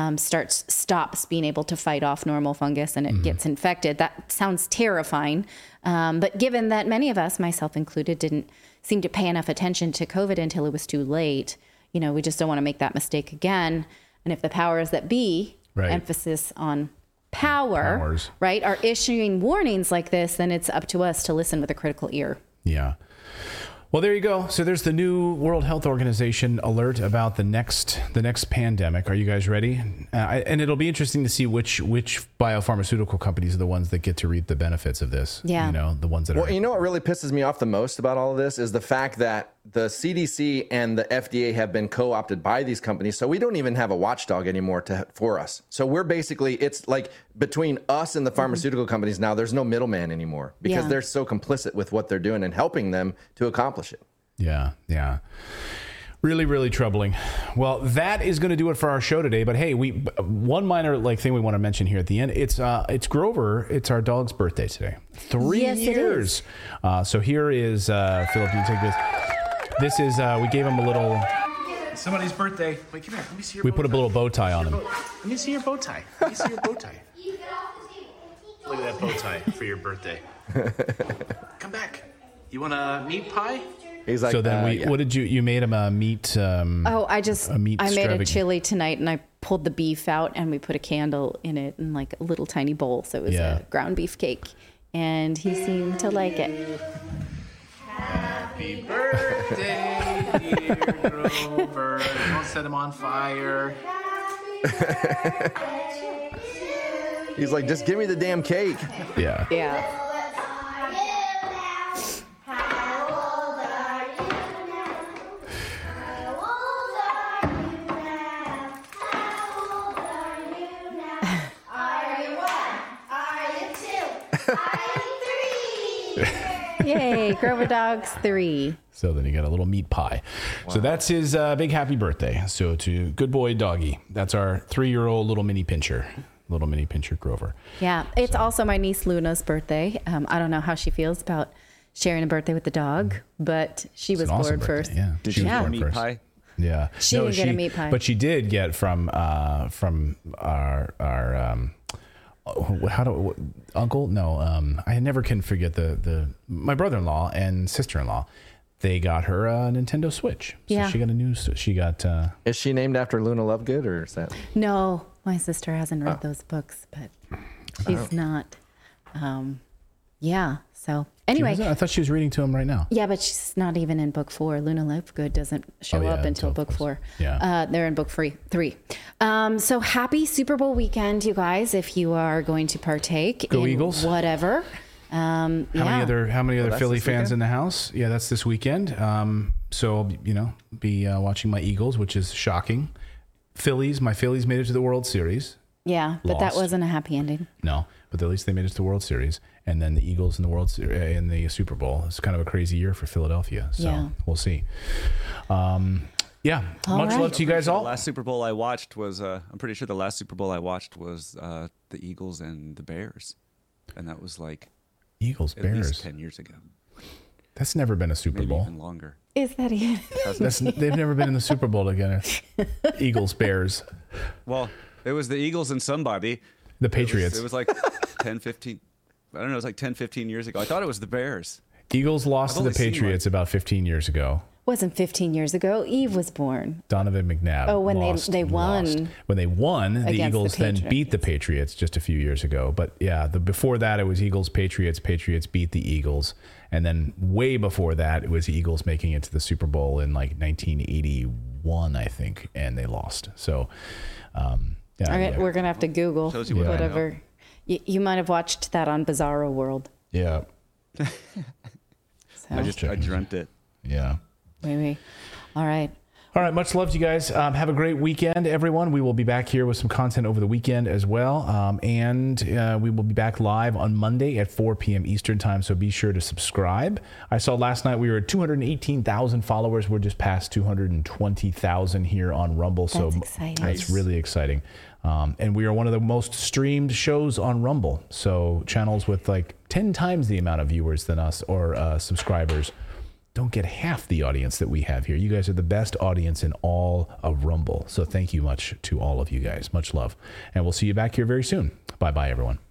Speaker 2: stops being able to fight off normal fungus and it gets infected. That sounds terrifying. But given that many of us, myself included, didn't seem to pay enough attention to COVID until it was too late, we just don't want to make that mistake again. And if the powers that be, emphasis on powers, right, are issuing warnings like this, then it's up to us to listen with a critical ear.
Speaker 1: Yeah. Well, there you go. So there's the new World Health Organization alert about the next pandemic. Are you guys ready? And it'll be interesting to see which biopharmaceutical companies are the ones that get to reap the benefits of this.
Speaker 2: Yeah.
Speaker 1: The ones that are.
Speaker 3: Well, what really pisses me off the most about all of this is the fact that the CDC and the FDA have been co-opted by these companies. So we don't even have a watchdog anymore for us. So we're basically, it's like between us and the pharmaceutical companies now, there's no middleman anymore because they're so complicit with what they're doing and helping them to accomplish it.
Speaker 1: Yeah. Yeah. Really, really troubling. Well, that is going to do it for our show today. But hey, one minor thing we want to mention here at the end. It's Grover. It's our dog's birthday today. 3 years. So here is Philip. You take this. This is we gave him a little.
Speaker 14: Somebody's birthday. Wait, come here. Let me see your.
Speaker 1: We put a little bow tie on him.
Speaker 14: Let me see your bow tie. Let me see your bow tie. Look at that bow tie for your birthday. Come back. You want a meat pie?
Speaker 3: He's like,
Speaker 1: so then what did you made him a meat?
Speaker 2: I made a chili tonight, and I pulled the beef out, and we put a candle in it in like a little tiny bowl. So it was a ground beef cake, and he seemed to like it.
Speaker 14: Happy birthday, dear Grover. Don't set him on fire.
Speaker 3: He's like, just give me the damn cake.
Speaker 1: Yeah.
Speaker 2: Yeah. Yay, Grover Dogs 3.
Speaker 1: So then you got a little meat pie. Wow. So that's his big happy birthday. So to good boy Doggy. That's our 3-year-old little mini pincher Grover.
Speaker 2: Yeah, it's also my niece Luna's birthday. I don't know how she feels about sharing a birthday with the dog, but she was born first.
Speaker 1: Yeah.
Speaker 5: Did she get a meat pie?
Speaker 1: Yeah.
Speaker 2: She didn't get a meat pie.
Speaker 1: But she did get from our uncle? No, I never can forget my brother-in-law and sister-in-law. They got her a Nintendo Switch. So she got
Speaker 3: Is she named after Luna Lovegood, or is that?
Speaker 2: No, my sister hasn't read those books, but she's not. Yeah. So anyway,
Speaker 1: I thought she was reading to him right now.
Speaker 2: Yeah, but she's not even in book 4. Luna Lovegood doesn't show up until book 4.
Speaker 1: Yeah.
Speaker 2: They're in book 3. So happy Super Bowl weekend, you guys, if you are going to partake.
Speaker 1: Go
Speaker 2: in
Speaker 1: Eagles.
Speaker 2: Whatever.
Speaker 1: How many other Philly fans in the house? Yeah, that's this weekend. So, be watching my Eagles, which is shocking. My Phillies made it to the World Series.
Speaker 2: Yeah, but that wasn't a happy ending.
Speaker 1: No, but at least they made it to the World Series. And then the Eagles in the Super Bowl. It's kind of a crazy year for Philadelphia. So we'll see. Yeah. Much love to you guys all.
Speaker 5: The last Super Bowl I watched was, I'm pretty sure the last Super Bowl I watched was the Eagles and the Bears. And that was like
Speaker 1: Eagles,
Speaker 5: at
Speaker 1: Bears.
Speaker 5: least 10 years ago.
Speaker 1: That's never been a Super
Speaker 5: Maybe
Speaker 1: Bowl.
Speaker 5: Even longer.
Speaker 2: Is that even?
Speaker 1: They've never been in the Super Bowl together. Eagles, Bears.
Speaker 5: Well, it was the Eagles and somebody.
Speaker 1: The Patriots.
Speaker 5: It was like 10, 15. I don't know. It was like 10, 15 years ago. I thought it was the Bears.
Speaker 1: Eagles lost to the Patriots about 15 years ago.
Speaker 2: Wasn't 15 years ago. Eve was born.
Speaker 1: Donovan McNabb.
Speaker 2: Oh, when they won.
Speaker 1: When they won, the Eagles then beat the Patriots just a few years ago. But yeah, before that, it was Eagles, Patriots. Patriots beat the Eagles. And then way before that, it was the Eagles making it to the Super Bowl in like 1981, I think. And they lost. So,
Speaker 2: all right, we're going to have to Google whatever. You might have watched that on Bizarro World.
Speaker 1: Yeah.
Speaker 5: I dreamt it.
Speaker 1: Yeah.
Speaker 2: Maybe. All right.
Speaker 1: Much love to you guys. Have a great weekend, everyone. We will be back here with some content over the weekend as well. And we will be back live on Monday at 4 p.m. Eastern time. So be sure to subscribe. I saw last night we were at 218,000 followers. We're just past 220,000 here on Rumble.
Speaker 2: That's
Speaker 1: so
Speaker 2: exciting.
Speaker 1: That's really exciting. And we are one of the most streamed shows on Rumble. So channels with like 10 times the amount of viewers than us or subscribers don't get half the audience that we have here. You guys are the best audience in all of Rumble. So thank you much to all of you guys. Much love. And we'll see you back here very soon. Bye-bye, everyone.